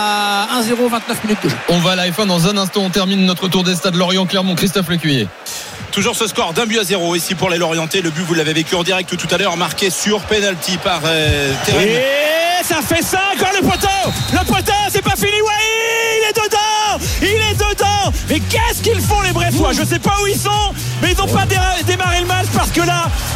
à un zéro, vingt-neuf minutes de jeu. On va à la F un dans un instant. On termine notre tour des stades Lorient-Clermont. Christophe Lecuyer. Toujours ce score d'un but à zéro ici pour les Lorientais. Le but, vous l'avez vécu en direct tout à l'heure, marqué sur penalty par euh, Terren. Et ça fait ça, encore le poteau. Le poteau, c'est pas fini. Ouais, il est dedans. Il est dedans. Mais qu'est-ce qu'ils font les Brestois? Je sais pas où ils sont, mais ils n'ont pas démarré le match, parce que là,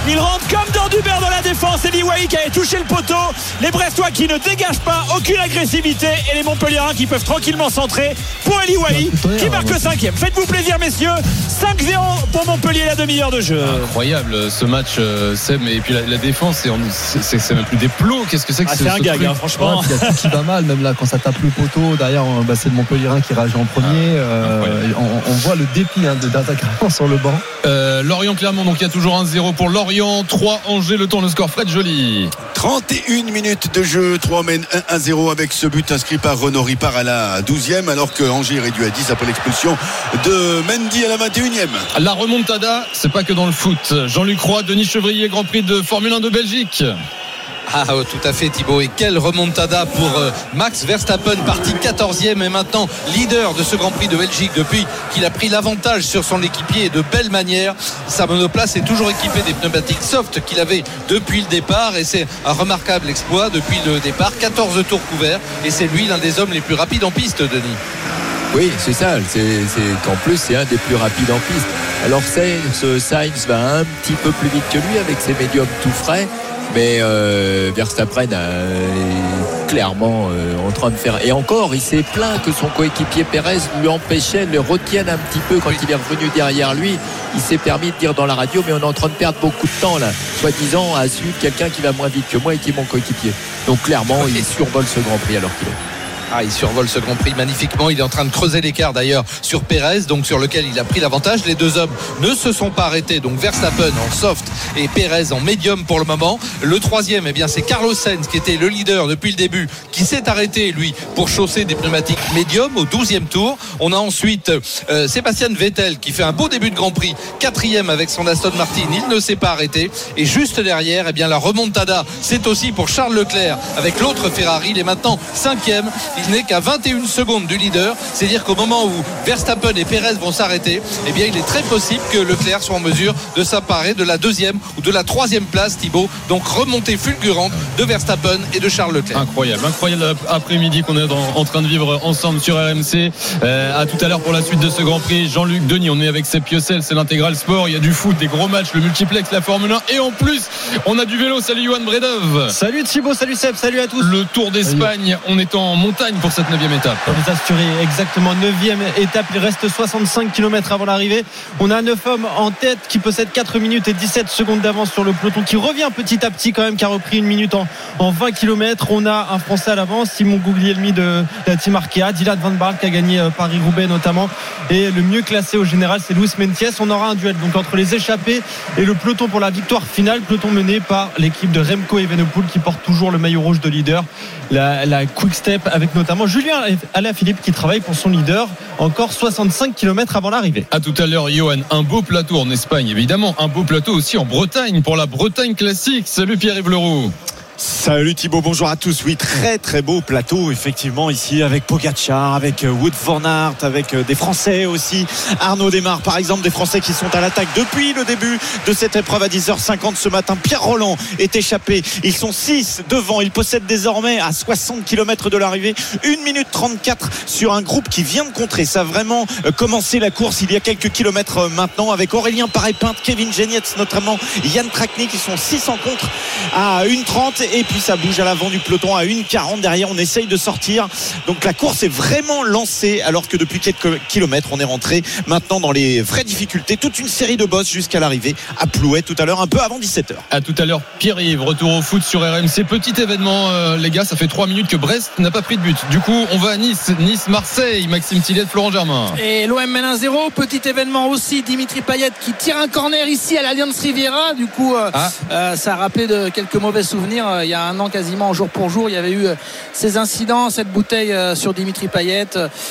Il rentre comme dans du beurre dans la défense. Eli Wahi qui avait touché le poteau. Les Brestois qui ne dégagent pas, aucune agressivité, et les Montpelliérains qui peuvent tranquillement centrer pour Eli Wahi qui marque le cinquième. Faites-vous plaisir, messieurs. cinq zéro pour Montpellier, la demi-heure de jeu. Incroyable ce match, Seb. Et puis la, la défense, c'est, c'est, c'est même plus des plots. Qu'est-ce que c'est que ah, ce, c'est un ce gag, truc hein, franchement. Il y a tout qui va mal, même là quand ça tape le poteau. Derrière, bah, c'est le Montpelliérain qui réagit en premier. Euh, on, on voit le dépit hein, d'attaquant sur le banc. Euh, Lorient-Clermont, donc il y a toujours un zéro pour Lorient, trois Angers, le temps, le score. Fred Joly. trente et une minutes de jeu, trois mènent un à zéro avec ce but inscrit par Renaud Ripard à la douzième, alors que Angers est réduit à dix après l'expulsion de Mendy à la vingt et unième. La remontada, c'est pas que dans le foot. Jean-Luc Roy, Denis Chevrier, Grand Prix de Formule un de Belgique. Ah, oh, tout à fait, Thibaut. Et quelle remontada pour euh, Max Verstappen, parti quatorzième et maintenant leader de ce Grand Prix de Belgique depuis qu'il a pris l'avantage sur son équipier et de belle manière. Sa monoplace est toujours équipée des pneumatiques soft qu'il avait depuis le départ et c'est un remarquable exploit depuis le départ. quatorze tours couverts et c'est lui l'un des hommes les plus rapides en piste, Denis. Oui, c'est ça. C'est, c'est qu'en plus, c'est un des plus rapides en piste. Alors, Sainz, Sainz va un petit peu plus vite que lui avec ses médiums tout frais. Mais euh, Verstappen euh, est clairement euh, en train de faire. Et encore, il s'est plaint que son coéquipier Pérez lui empêchait, le retienne un petit peu quand oui. il est revenu derrière lui. Il s'est permis de dire dans la radio, mais on est en train de perdre beaucoup de temps là, soi-disant à suivre quelqu'un qui va moins vite que moi et qui est mon coéquipier. Donc clairement, il survole ce Grand Prix alors qu'il est. Ah, il survole ce Grand Prix magnifiquement. Il est en train de creuser l'écart d'ailleurs sur Pérez, donc sur lequel il a pris l'avantage. Les deux hommes ne se sont pas arrêtés. Donc Verstappen en soft et Pérez en médium pour le moment. Le troisième, eh bien, c'est Carlos Sainz qui était le leader depuis le début, qui s'est arrêté lui pour chausser des pneumatiques médium au douzième tour. On a ensuite euh, Sébastien Vettel qui fait un beau début de Grand Prix, quatrième avec son Aston Martin. Il ne s'est pas arrêté. Et juste derrière, eh bien, la remontada, c'est aussi pour Charles Leclerc avec l'autre Ferrari. Il est maintenant cinquième. Il n'est qu'à vingt et une secondes du leader. C'est-à-dire qu'au moment où Verstappen et Pérez vont s'arrêter, eh bien, il est très possible que Leclerc soit en mesure de s'emparer de la deuxième ou de la troisième place, Thibaut. Donc remontée fulgurante de Verstappen et de Charles Leclerc. Incroyable, incroyable après-midi qu'on est dans, en train de vivre ensemble sur R M C. Euh, à tout à l'heure pour la suite de ce Grand Prix. Jean-Luc Denis, on est avec Seb Piocel, c'est l'intégral sport. Il y a du foot, des gros matchs, le multiplex, la Formule un et en plus, on a du vélo. Salut Johan Bredov. Salut Thibaut, salut Seb, salut à tous. Le Tour d'Espagne, on est en montagne pour cette neuvième étape. Les assurés, exactement, neuvième étape. Il reste soixante-cinq kilomètres avant l'arrivée. On a neuf hommes en tête qui possèdent quatre minutes et dix-sept secondes d'avance sur le peloton qui revient petit à petit quand même, qui a repris une minute en, en vingt kilomètres. On a un Français à l'avance, Simon Guglielmi de la team Arkea, Dylan Van Baarle qui a gagné Paris-Roubaix notamment. Et le mieux classé au général, c'est Luis Mentiès. On aura un duel donc entre les échappés et le peloton pour la victoire finale. Peloton mené par l'équipe de Remco Evenepoel qui porte toujours le maillot rouge de leader. La, la Quick Step avec notamment Julien Alaphilippe qui travaille pour son leader. Encore soixante-cinq kilomètres avant l'arrivée. À tout à l'heure, Johan. Un beau plateau en Espagne, évidemment. Un beau plateau aussi en Bretagne pour la Bretagne classique. Salut Pierre-Yves Leroux. Salut Thibaut, bonjour à tous. Oui, très très beau plateau effectivement ici avec Pogacar, avec Wout van Aert, avec des Français aussi, Arnaud Démare par exemple, des Français qui sont à l'attaque depuis le début de cette épreuve à dix heures cinquante ce matin. Pierre Rolland est échappé, ils sont six devant, ils possèdent désormais à soixante kilomètres de l'arrivée une minute trente-quatre sur un groupe qui vient de contrer. Ça a vraiment commencé la course il y a quelques kilomètres maintenant avec Aurélien Paré-Pinte, Kevin Genietz notamment, Yann Trakni qui sont six en contre à une trente. Et puis ça bouge à l'avant du peloton à une quarante derrière, on essaye de sortir, donc la course est vraiment lancée alors que depuis quelques kilomètres on est rentré maintenant dans les vraies difficultés, toute une série de bosses jusqu'à l'arrivée à Plouet tout à l'heure un peu avant dix-sept heures. À tout à l'heure Pierre-Yves, retour au foot sur R M C, petit événement euh, les gars, ça fait trois minutes que Brest n'a pas pris de but, du coup on va à Nice, Nice-Marseille, Maxime Tillet, Florent Germain. Et l'O M mène un zéro, petit événement aussi, Dimitri Payet qui tire un corner ici à l'Allianz Riviera, du coup euh, ah. euh, ça a rappelé de quelques mauvais souvenirs. Il y a un an quasiment jour pour jour il y avait eu ces incidents, cette bouteille sur Dimitri Payet,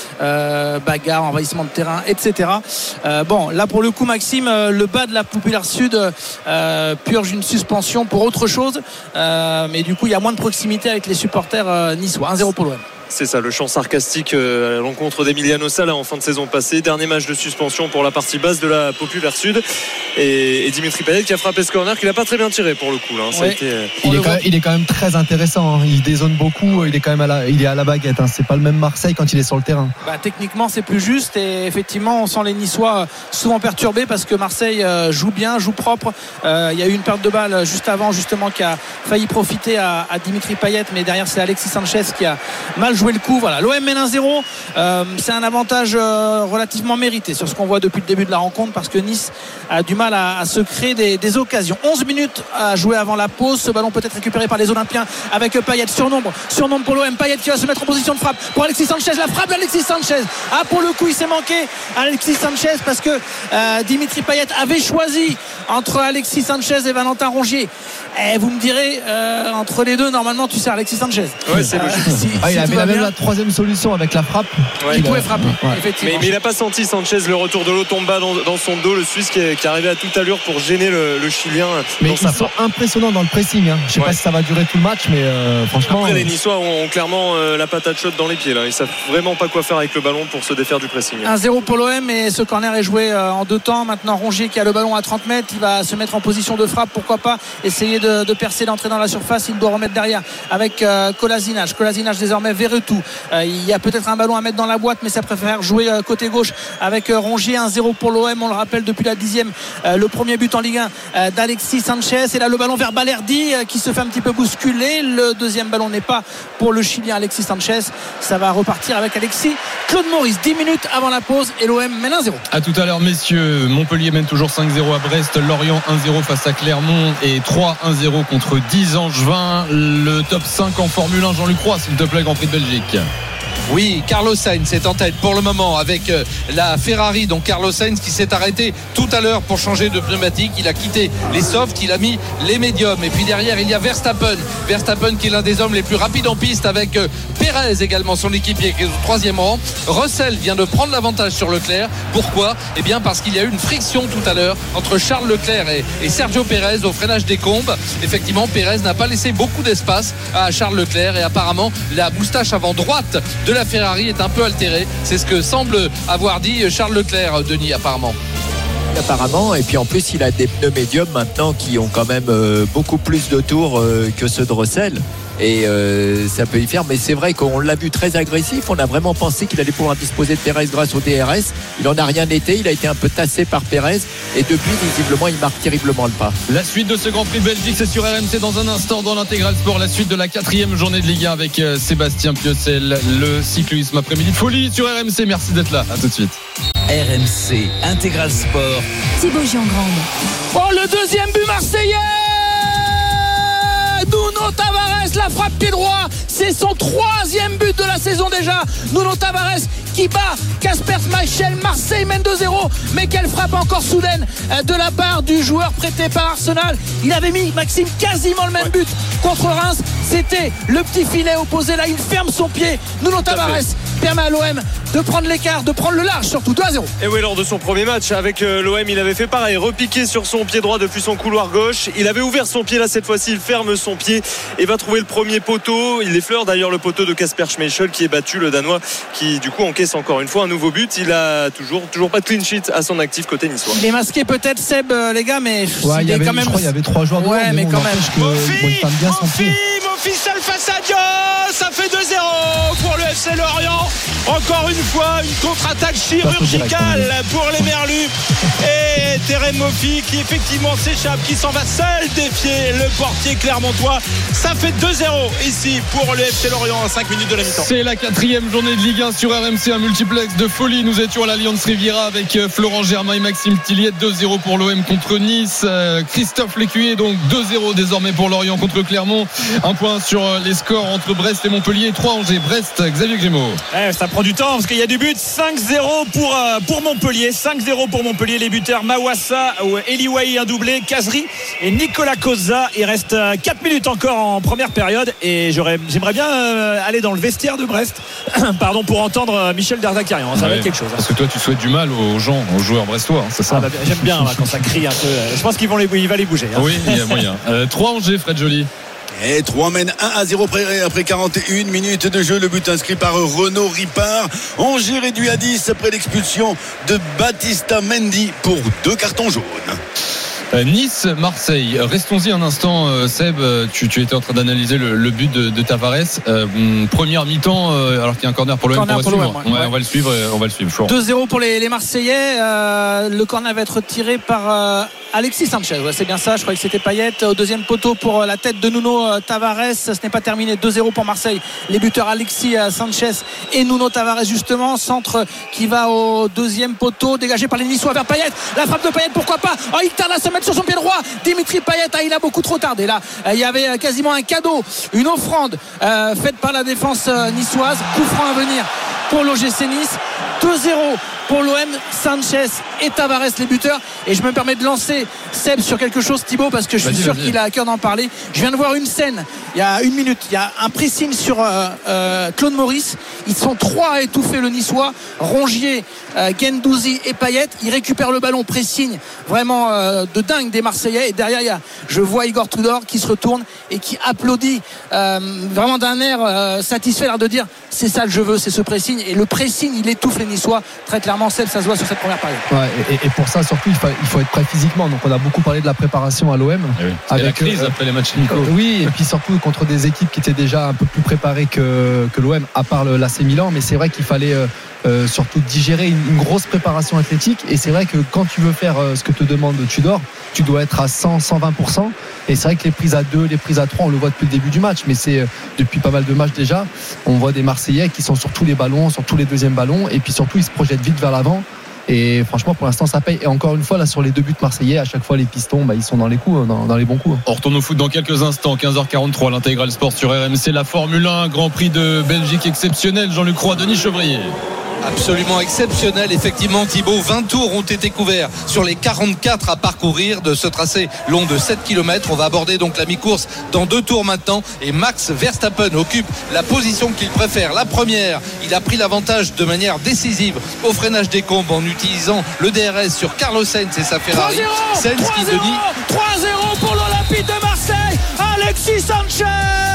euh, bagarre, envahissement de terrain, etc. euh, bon là pour le coup Maxime, le bas de la Populaire Sud euh, purge une suspension pour autre chose, euh, mais du coup il y a moins de proximité avec les supporters euh, niçois. un zéro pour l'O M. C'est ça, le chant sarcastique à l'encontre d'Emiliano Sala en fin de saison passée. Dernier match de suspension pour la partie basse de la Populaire Sud. Et, et Dimitri Payet qui a frappé ce corner, qu'il n'a pas très bien tiré pour le coup. Là. Ça ouais. a été... il, est quand même, il est quand même très intéressant. Hein. Il dézone beaucoup. Il est quand même à la, il est à la baguette. Hein. C'est pas le même Marseille quand il est sur le terrain. Bah, techniquement, c'est plus juste. Et effectivement, on sent les Niçois souvent perturbés parce que Marseille joue bien, joue propre. Euh, il y a eu une perte de balle juste avant, justement, qui a failli profiter à, à Dimitri Payet. Mais derrière, c'est Alexis Sanchez qui a mal joué le coup. Voilà. L'O M mène un zéro. Euh, c'est un avantage euh, relativement mérité sur ce qu'on voit depuis le début de la rencontre parce que Nice a du mal à, à se créer des, des occasions. onze minutes à jouer avant la pause. Ce ballon peut être récupéré par les Olympiens avec Payet. Surnombre, surnombre pour l'O M. Payet qui va se mettre en position de frappe pour Alexis Sanchez. La frappe d'Alexis Sanchez. Ah, pour le coup, il s'est manqué Alexis Sanchez parce que euh, Dimitri Payet avait choisi entre Alexis Sanchez et Valentin Rongier. Et vous me direz, euh, entre les deux, normalement, tu sais Alexis Sanchez. Ouais, c'est logique. Euh, si, ah, il si avait même la troisième solution avec la frappe. Ouais, il pouvait frapper, ouais. effectivement. Mais, mais il n'a pas senti Sanchez le retour de Lotomba dans, dans son dos, le Suisse qui, est, qui arrivait à toute allure pour gêner le, le Chilien. Mais ils sont impressionnants dans le pressing. Hein. Je ne sais ouais. pas si ça va durer tout le match, mais euh, franchement. Après, euh... les Niçois ont, ont clairement euh, la patate chaude dans les pieds. Là. Ils ne savent vraiment pas quoi faire avec le ballon pour se défaire du pressing. un zéro pour l'O M et ce corner est joué euh, en deux temps. Maintenant, Rongier qui a le ballon à trente mètres, il va se mettre en position de frappe. Pourquoi pas essayer de, de percer l'entrée dans la surface. Il doit remettre derrière avec euh, Kolasinac. Kolasinac désormais Verretou. Euh, il y a peut-être un ballon à mettre dans la boîte, mais ça préfère jouer euh, côté gauche avec euh, Rongier. un zéro pour l'O M. On le rappelle depuis la dixième. Euh, le premier but en Ligue un euh, d'Alexis Sanchez. Et là, le ballon vers Balerdi euh, qui se fait un petit peu bousculer. Le deuxième ballon n'est pas pour le Chilien Alexis Sanchez. Ça va repartir avec Alexis Claude Maurice. dix minutes avant la pause et l'O M mène un zéro. À tout à l'heure, messieurs. Montpellier mène toujours cinq zéro à Brest. Lorient un zéro face à Clermont et trois un zéro contre Dijon. Le top cinq en Formule un, Jean-Luc Roy, s'il te plaît, Grand Prix de Belgique. Oui, Carlos Sainz est en tête pour le moment avec la Ferrari. Donc Carlos Sainz qui s'est arrêté tout à l'heure pour changer de pneumatique. Il a quitté les softs, il a mis les médiums. Et puis derrière, il y a Verstappen. Verstappen qui est l'un des hommes les plus rapides en piste avec Pérez également, son équipier qui est au troisième rang. Russell vient de prendre l'avantage sur Leclerc. Pourquoi ? Eh bien parce qu'il y a eu une friction tout à l'heure entre Charles Leclerc et, et Sergio Pérez au freinage des combes. Effectivement, Pérez n'a pas laissé beaucoup d'espace à Charles Leclerc et apparemment la moustache avant droite de la Ferrari est un peu altérée. C'est ce que semble avoir dit Charles Leclerc, Denis, apparemment. Apparemment, et puis en plus il a des pneus médiums maintenant qui ont quand même euh, beaucoup plus de tours euh, que ceux de Russell et euh, ça peut y faire, mais c'est vrai qu'on l'a vu très agressif. On a vraiment pensé qu'il allait pouvoir disposer de Pérez grâce au D R S. Il en a rien été, il a été un peu tassé par Pérez et depuis visiblement il marque terriblement le pas. La suite de ce Grand Prix de Belgique, c'est sur R M C dans un instant dans l'intégral sport. La suite de la quatrième journée de Ligue un avec Sébastien Piocel. Le cyclisme après-midi de folie sur R M C. Merci d'être là, à tout de suite. R M C Intégral Sport. Thibaut Giangrande. Oh, le deuxième but marseillais, Nuno Tavares, la frappe pied droit, c'est son troisième but de la saison déjà. Nuno Tavares qui bat Kasper Schmeichel. Marseille mène deux zéro, mais quelle frappe encore soudaine de la part du joueur prêté par Arsenal. Il avait mis, Maxime, quasiment le même but contre Reims. C'était le petit filet opposé. Là, il ferme son pied. Nuno Tavares permet à l'O M de prendre l'écart, de prendre le large, surtout deux à zéro. Et oui, lors de son premier match avec l'O M, il avait fait pareil, repiqué sur son pied droit depuis son couloir gauche. Il avait ouvert son pied, là cette fois-ci il ferme son pied et va trouver le premier poteau. Il effleure d'ailleurs le poteau de Kasper Schmeichel qui est battu, le Danois, qui du coup encaisse encore une fois un nouveau but. Il a toujours, toujours pas de clean sheet à son actif côté niçois. Il est masqué peut-être, Seb, euh, les gars, mais ouais, il y avait, quand même... je crois il y avait trois joueurs ouais, devant, mais, mais quand bon, même que, Mofi, bon, il ferme bien son pied. Mofi seul face à Dios, ça fait deux zéro pour le F C Lorient. Encore une fois, une contre-attaque chirurgicale pour les Merlus. Et Terem Mofi qui effectivement s'échappe, qui s'en va seul défier le portier clermontois. Ça fait deux zéro ici pour le F C Lorient à cinq minutes de la mi-temps. C'est la quatrième journée de Ligue un sur R M C, un multiplex de folie. Nous étions à l'Allianz Riviera avec Florent Germain et Maxime Tilliet. deux zéro pour l'O M contre Nice. Christophe Lécuyer, donc deux zéro désormais pour Lorient contre Clermont. Un point sur les scores entre Brest et Montpellier. trois Angers, Brest, Xavier Grimaud. Ouais, ça prend du temps parce qu'il y a du but. cinq zéro pour, euh, pour Montpellier. cinq zéro pour Montpellier. Les buteurs Mawassa, Eliwaï un doublé, Kazri et Nicolas Kozza. Il reste quatre minutes encore en première période et j'aurais, j'aimerais bien euh, aller dans le vestiaire de Brest pardon, pour entendre Michel Derzakarian. Ça ouais, va être quelque chose. Parce que toi tu souhaites du mal aux gens, aux joueurs brestois, hein, c'est ça? Ah bah, j'aime bien là, quand ça crie un peu. Je pense qu'il va les bouger. Hein. Oui, il y a moyen. euh, trois Angers, Fred Joly. Et trois mènent un à zéro après quarante et une minutes de jeu. Le but inscrit par Renaud Ripard. Angers réduit à dix après l'expulsion de Baptista Mendy pour deux cartons jaunes. Nice, Marseille. Restons-y un instant, euh, Seb. Tu, tu étais en train d'analyser le, le but de, de Tavares. Euh, première mi-temps, euh, alors qu'il y a un corner pour l'O M. On va, pour suivre. Ouais, ouais. on va le suivre. On va le suivre. Florent. deux zéro pour les, les Marseillais. Euh, le corner va être tiré par euh, Alexis Sanchez. Ouais, c'est bien ça. Je croyais que c'était Payet au deuxième poteau pour la tête de Nuno Tavares. Ce n'est pas terminé. deux zéro pour Marseille. Les buteurs Alexis Sanchez et Nuno Tavares justement. Centre qui va au deuxième poteau, dégagé par les Niçois vers Payet. La frappe de Payet, pourquoi pas. Oh, il tarde à se mettre sur son pied droit. Dimitri Payet, ah, il a beaucoup trop tardé là. Il y avait quasiment un cadeau, une offrande euh, faite par la défense euh, niçoise. Coup franc à venir pour l'O G C Nice. deux zéro pour l'O M. Sanchez et Tavares les buteurs. Et je me permets de lancer Seb sur quelque chose, Thibaut, parce que je suis vas-y, sûr vas-y. qu'il a à cœur d'en parler. Je viens de voir une scène il y a une minute. Il y a un pressing sur euh, euh, Claude Maurice. Ils sont trois à étouffer le Niçois. Rongier, euh, Guendouzi et Payet. Ils récupèrent le ballon, pressing vraiment euh, de dingue des Marseillais. Et derrière, il y a, je vois Igor Tudor qui se retourne et qui applaudit euh, vraiment d'un air euh, satisfait, l'air de dire c'est ça que je veux, c'est ce pressing. Et le pressing, il étouffe les Niçois très clairement. Seb, ça se voit sur cette première période. Ouais, et, et pour ça surtout il faut, il faut être prêt physiquement. Donc on a beaucoup parlé de la préparation à l'O M Eh oui. Avec la crise euh, après les matchs Nico. Oui, et puis surtout contre des équipes qui étaient déjà un peu plus préparées que, que l'O M, à part l'A C Milan. Mais c'est vrai qu'il fallait euh, euh, surtout digérer une, une grosse préparation athlétique. Et c'est vrai que quand tu veux faire euh, ce que te demande Tudor, tu dois être à cent, cent vingt pour cent. Et c'est vrai que les prises à deux, les prises à trois, on le voit depuis le début du match. Mais c'est euh, depuis pas mal de matchs déjà. On voit des Marseillais qui sont sur tous les ballons, sur tous les deuxièmes ballons. Et puis surtout, ils se projettent vite vers l'avant. Et franchement, pour l'instant, ça paye. Et encore une fois, là, sur les deux buts marseillais, à chaque fois, les pistons, bah, ils sont dans les coups, dans, dans les bons coups. On retourne au foot dans quelques instants. quinze heures quarante-trois, l'Intégral Sport sur R M C. La Formule un, Grand Prix de Belgique exceptionnel. Jean-Luc Roy, Denis Chevrier. Absolument exceptionnel, effectivement, Thibaut. vingt tours ont été couverts sur les quarante-quatre à parcourir de ce tracé long de sept kilomètres. On va aborder donc la mi-course dans deux tours maintenant. Et Max Verstappen occupe la position qu'il préfère. La première, il a pris l'avantage de manière décisive au freinage des combes en utilisant le D R S sur Carlos Sainz et sa Ferrari. Sainz qui, Denis, trois zéro pour l'Olympique de Marseille. Alexis Sanchez,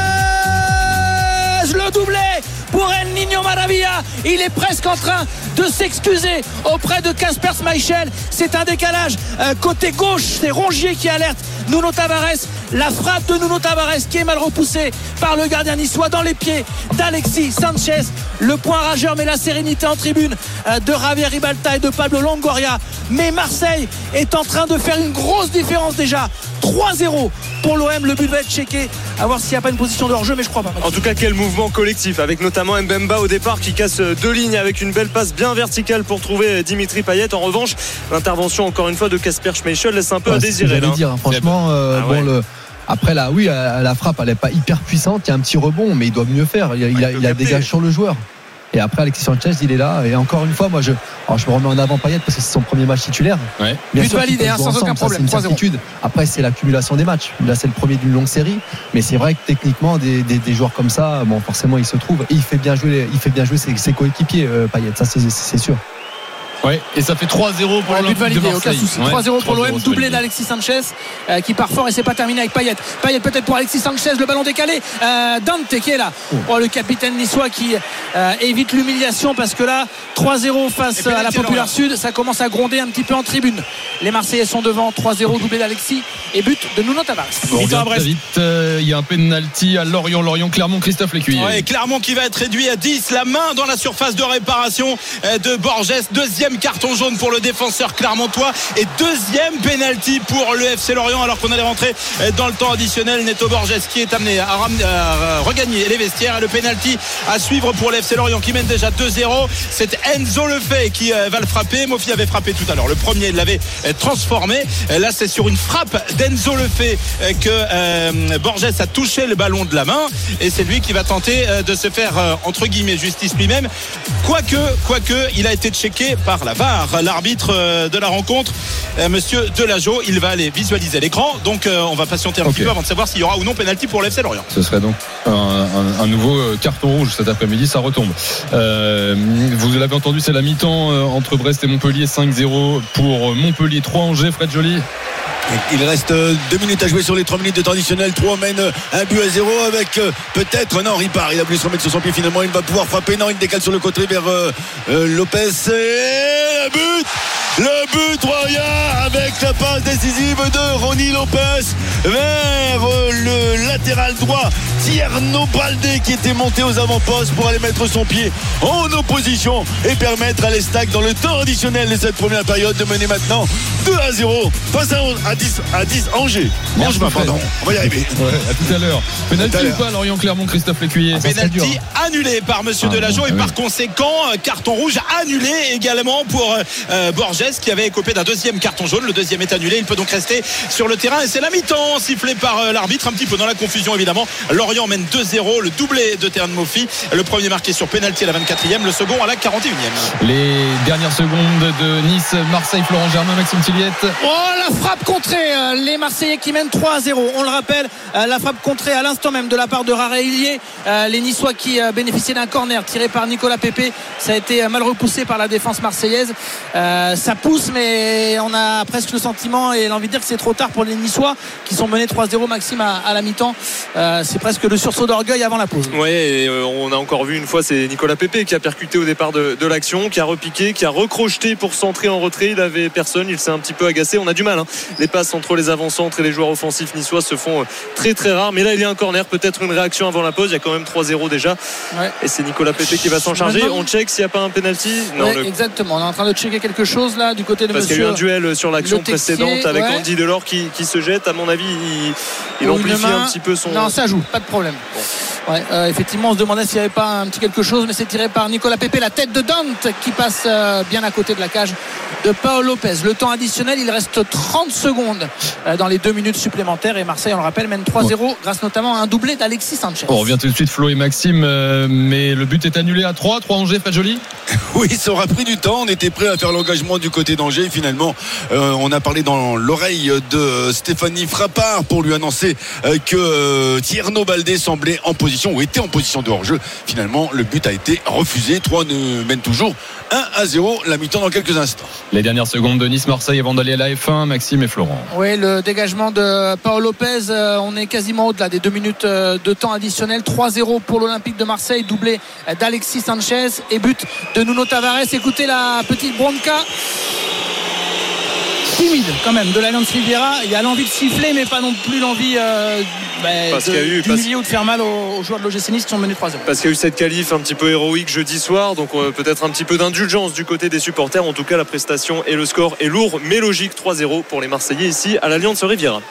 le doublé pour El Niño Maravilla. Il est presque en train de s'excuser auprès de Kasper Schmeichel. C'est un décalage euh, côté gauche. C'est Rongier qui alerte Nuno Tavares. La frappe de Nuno Tavares qui est mal repoussée par le gardien niçois dans les pieds d'Alexis Sanchez. Le point rageur, mais la sérénité en tribune euh, de Javier Ribalta et de Pablo Longoria. Mais Marseille est en train de faire une grosse différence déjà. trois zéro pour l'O M. Le but va être checké. À voir s'il n'y a pas une position de hors-jeu, mais je crois pas. En tout cas, quel mouvement collectif, avec notamment Mbemba au départ qui casse deux lignes avec une belle passe bien verticale pour trouver Dimitri Payet. En revanche, l'intervention encore une fois de Kasper Schmeichel laisse un peu ouais, à désirer. Là. Dire, hein. Franchement, euh, ah ouais. bon le. Après là, oui, la frappe, elle n'est pas hyper puissante. Il y a un petit rebond, mais il doit mieux faire. Il, il, il a, il a dégagé sur le joueur. Et après, Alexis Sanchez, il est là. Et encore une fois, moi, je, alors je me remets en avant Payet parce que c'est son premier match titulaire. Ouais. Bien sûr, validé, hein, sans ensemble, aucun problème. Ça, c'est une certitude. Après, c'est l'accumulation des matchs. Là, c'est le premier d'une longue série. Mais c'est vrai que techniquement, des, des, des joueurs comme ça, bon, forcément, il se trouve. Et il fait bien jouer, il fait bien jouer ses, ses coéquipiers, euh, Payet. Ça, c'est, c'est sûr. Ouais, et ça fait trois zéro pour ouais, l'Olympique de Marseille. Aucun souci. Ouais, trois zéro pour l'O M, doublé d'Alexis Sanchez euh, qui part fort et c'est pas terminé avec Payet. Payet peut-être pour Alexis Sanchez, le ballon décalé. Euh, Dante qui est là. Oh, le capitaine niçois qui euh, évite l'humiliation parce que là, trois zéro face à la Populaire Sud, ça commence à gronder un petit peu en tribune. Les Marseillais sont devant, trois zéro, doublé d'Alexis et but de Nuno Tavares. Bon, très vite, il euh, y a un penalty à Lorient, Lorient, Clermont, Christophe Lécuyer. Ouais, Clermont qui va être réduit à dix, la main dans la surface de réparation de Borges. Deuxième carton jaune pour le défenseur clermontois et deuxième penalty pour le F C Lorient alors qu'on allait rentrer dans le temps additionnel. Neto Borges qui est amené à, ram- à regagner les vestiaires et le penalty à suivre pour le F C Lorient qui mène déjà deux zéro. C'est Enzo Lefebvre qui va le frapper. Mofi avait frappé tout à l'heure, le premier il l'avait transformé. Là c'est sur une frappe d'Enzo Lefebvre que euh, Borges a touché le ballon de la main et c'est lui qui va tenter de se faire entre guillemets justice lui-même, quoique, quoique il a été checké par la V A R, l'arbitre de la rencontre, monsieur Delageau. Il va aller visualiser l'écran, donc on va patienter un okay. petit peu avant de savoir s'il y aura ou non pénalty pour l'F C Lorient. Ce serait donc un, un, un nouveau carton rouge cet après-midi, ça retombe. Euh, vous l'avez entendu, c'est la mi-temps entre Brest et Montpellier, cinq zéro pour Montpellier. Montpellier trois, Angers, Fred Joly. Il reste deux minutes à jouer sur les trois minutes de temps additionnel. trois mène un but à zéro avec euh, peut-être, non, Ripard. Il a voulu se remettre sur son pied finalement. Il va pouvoir frapper. Non, il décale sur le côté vers euh, euh, Lopez. Et le but Le but royal avec la passe décisive de Ronny Lopez vers euh, le latéral droit Tierno Baldé qui était monté aux avant-postes pour aller mettre son pied en opposition et permettre à l'Estac dans le temps additionnel de cette première période de mener maintenant deux à zéro face à dix à dix Angers. Merci, Angers, pardon. On va y arriver. Ouais, à tout à l'heure. Penalty ou pas, Lorient Clermont, Christophe Lécuyer? Penalty annulé par Monsieur ah, Delageau bon, et oui. par conséquent carton rouge annulé également pour euh, Borges qui avait écopé d'un deuxième carton jaune. Le deuxième est annulé. Il peut donc rester sur le terrain et c'est la mi-temps sifflé par euh, l'arbitre, un petit peu dans la confusion évidemment. Lorient mène deux zéro. Le doublé de Terran Moffi. Le premier marqué sur penalty à la vingt-quatrième, le second à la quarante et unième. Les dernières secondes de Nice, Marseille, Florent Germain, Maxime Tilliette. Oh, la frappe contrée, les Marseillais qui mènent trois à zéro. On le rappelle, la frappe contrée à l'instant même de la part de Raraillier. Les Niçois qui bénéficiaient d'un corner tiré par Nicolas Pepe. Ça a été mal repoussé par la défense marseillaise. Ça pousse, mais on a presque le sentiment et l'envie de dire que c'est trop tard pour les Niçois qui sont menés trois zéro, Maxime, à, à la mi-temps. C'est presque le sursaut d'orgueil avant la pause. Oui, et euh, on a encore vu une fois, c'est Nicolas Pepe qui a percuté au départ de, de l'action, qui a repiqué, qui a recrocheté pour centrer en retrait. Il avait personne, il s'est un petit peu agacé. On a du mal, hein. Les passes entre les avant-centres et les joueurs offensifs niçois se font très très rares. Mais là, il y a un corner, peut-être une réaction avant la pause. Il y a quand même trois zéro déjà. Ouais. Et c'est Nicolas Pepe qui va s'en charger. On check s'il n'y a pas un penalty. Non, ouais, le... Exactement. On est en train de checker quelque chose là du côté de Parce monsieur. Parce qu'il y a eu un duel sur l'action précédente avec ouais. Andy Delors qui, qui se jette. À mon avis, il, il amplifie un petit peu son. Non, ça joue, pas de problème. Bon. Ouais, euh, effectivement, on se demandait s'il n'y avait pas un petit quelque chose, mais c'est tiré par Nicolas Pepe, la tête de Dante qui passe euh, bien à côté de la cage de Paul Lopez. Le temps additionnel, il reste trente secondes euh, dans les deux minutes supplémentaires et Marseille, on le rappelle, mène trois zéro grâce notamment à un doublé d'Alexis Sanchez. On revient tout de suite, Flo et Maxime, euh, mais le but est annulé à trois. trois Angers, Fred Joly. Oui, ça aura pris du temps. On était prêt à faire l'engagement du côté d'Angers. Finalement, euh, on a parlé dans l'oreille de Stéphanie Frappard pour lui annoncer euh, que euh, Tierno Baldé semblait en position ou était en position de hors-jeu. Finalement, le but a été refusé. trois ne mène toujours un à zéro. La mi-temps dans quelques instants. Les dernières secondes de Nice-Marseille avant d'aller à la F un, Maxime et Florent. Oui, le dégagement de Paul Lopez, euh, on est quasiment au-delà des deux minutes euh, de temps additionnel. trois zéro pour l'Olympique de Marseille, doublé d'Alexis Sanchez et but de Nuno Tavares. Écoutez la petite bronca timide quand même de l'Alliance Riviera. Il y a l'envie de siffler mais pas non plus l'envie euh, bah, de, d'humilier ou de faire mal aux, aux joueurs de l'O G C Nice qui sont menés trois zéro. Parce qu'il y a eu cette qualif un petit peu héroïque jeudi soir, donc euh, peut-être un petit peu d'indulgence du côté des supporters. En tout cas, la prestation et le score est lourd mais logique. trois zéro pour les Marseillais ici à l'Alliance Riviera.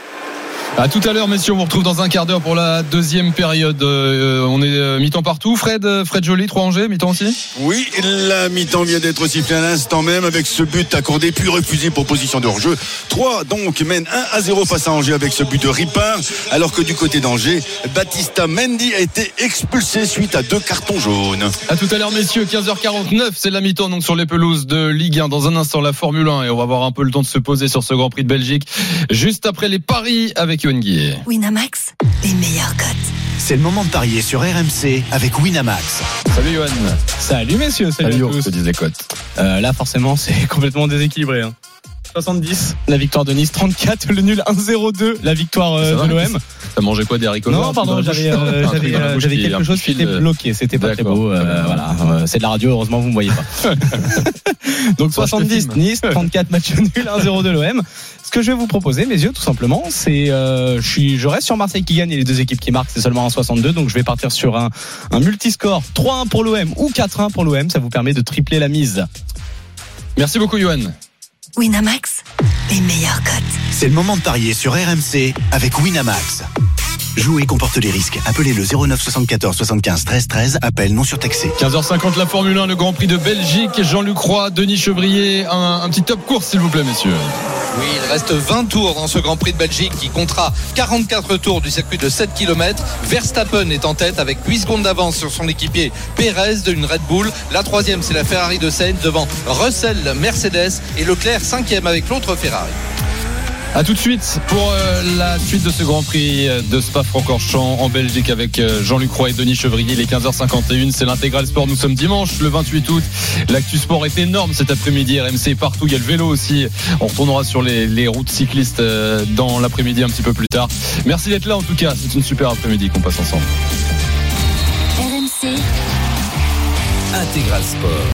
À tout à l'heure, messieurs. On vous retrouve dans un quart d'heure pour la deuxième période. Euh, on est euh, mi-temps partout. Fred, Fred Joly, trois Angers, mi-temps aussi. Oui, la mi-temps vient d'être sifflée à l'instant même avec ce but accordé puis refusé pour position de hors-jeu. trois donc mène un à zéro face à Angers avec ce but de Ripard, alors que du côté d'Angers, Baptista Mendy a été expulsé suite à deux cartons jaunes. À tout à l'heure, messieurs. quinze heures quarante-neuf, c'est la mi-temps donc sur les pelouses de Ligue un. Dans un instant, la Formule un et on va avoir un peu le temps de se poser sur ce Grand Prix de Belgique juste après les paris avec Winamax, les meilleurs cotes. C'est le moment de parier sur R M C avec Winamax. Salut Johan. Salut messieurs, salut, salut à tous. Je te dis les cotes. Euh, là forcément c'est complètement déséquilibré. Hein. soixante-dix, la victoire de Nice. trente-quatre, le nul. un zéro deux, la victoire euh, de l'O M. T'as mangé quoi, des haricots? Non, pardon, j'avais, euh, j'avais, euh, j'avais quelque chose qui était bloqué. C'était pas D'accord. très beau. Euh, voilà, euh, c'est de la radio. Heureusement, vous me voyez pas. Donc soixante-dix Nice, trente-quatre match nul, un zéro de l'O M. Ce que je vais vous proposer, mes yeux, tout simplement, c'est, euh, je suis, je reste sur Marseille qui gagne et les deux équipes qui marquent, c'est seulement un soixante-deux. Donc je vais partir sur un, un multiscore trois un pour l'O M ou quatre un pour l'O M. Ça vous permet de tripler la mise. Merci beaucoup, Johan. Winamax, les meilleurs cotes. C'est le moment de parier sur R M C avec Winamax. Jouer comporte les risques. Appelez le zéro neuf soixante-quatorze soixante-quinze treize treize. Appel non surtaxé. quinze heures cinquante, la Formule un, le Grand Prix de Belgique. Jean-Luc Roy, Denis Chevrier. Un, un petit top course, s'il vous plaît, messieurs. Oui, il reste vingt tours dans ce Grand Prix de Belgique qui comptera quarante-quatre tours du circuit de sept kilomètres. Verstappen est en tête avec huit secondes d'avance sur son équipier Pérez d'une Red Bull. La troisième, c'est la Ferrari de Sainz devant Russell, Mercedes et Leclerc cinquième avec l'autre Ferrari. A tout de suite pour euh, la suite de ce Grand Prix de Spa-Francorchamps en Belgique avec euh, Jean-Luc Roy et Denis Chevrier. Il est quinze heures cinquante et un, c'est l'intégral sport. Nous sommes dimanche le vingt-huit août. L'actu sport est énorme cet après-midi. R M C partout, il y a le vélo aussi. On retournera sur les, les routes cyclistes euh, dans l'après-midi un petit peu plus tard. Merci d'être là en tout cas, c'est une super après-midi qu'on passe ensemble. R M C Intégral Sport.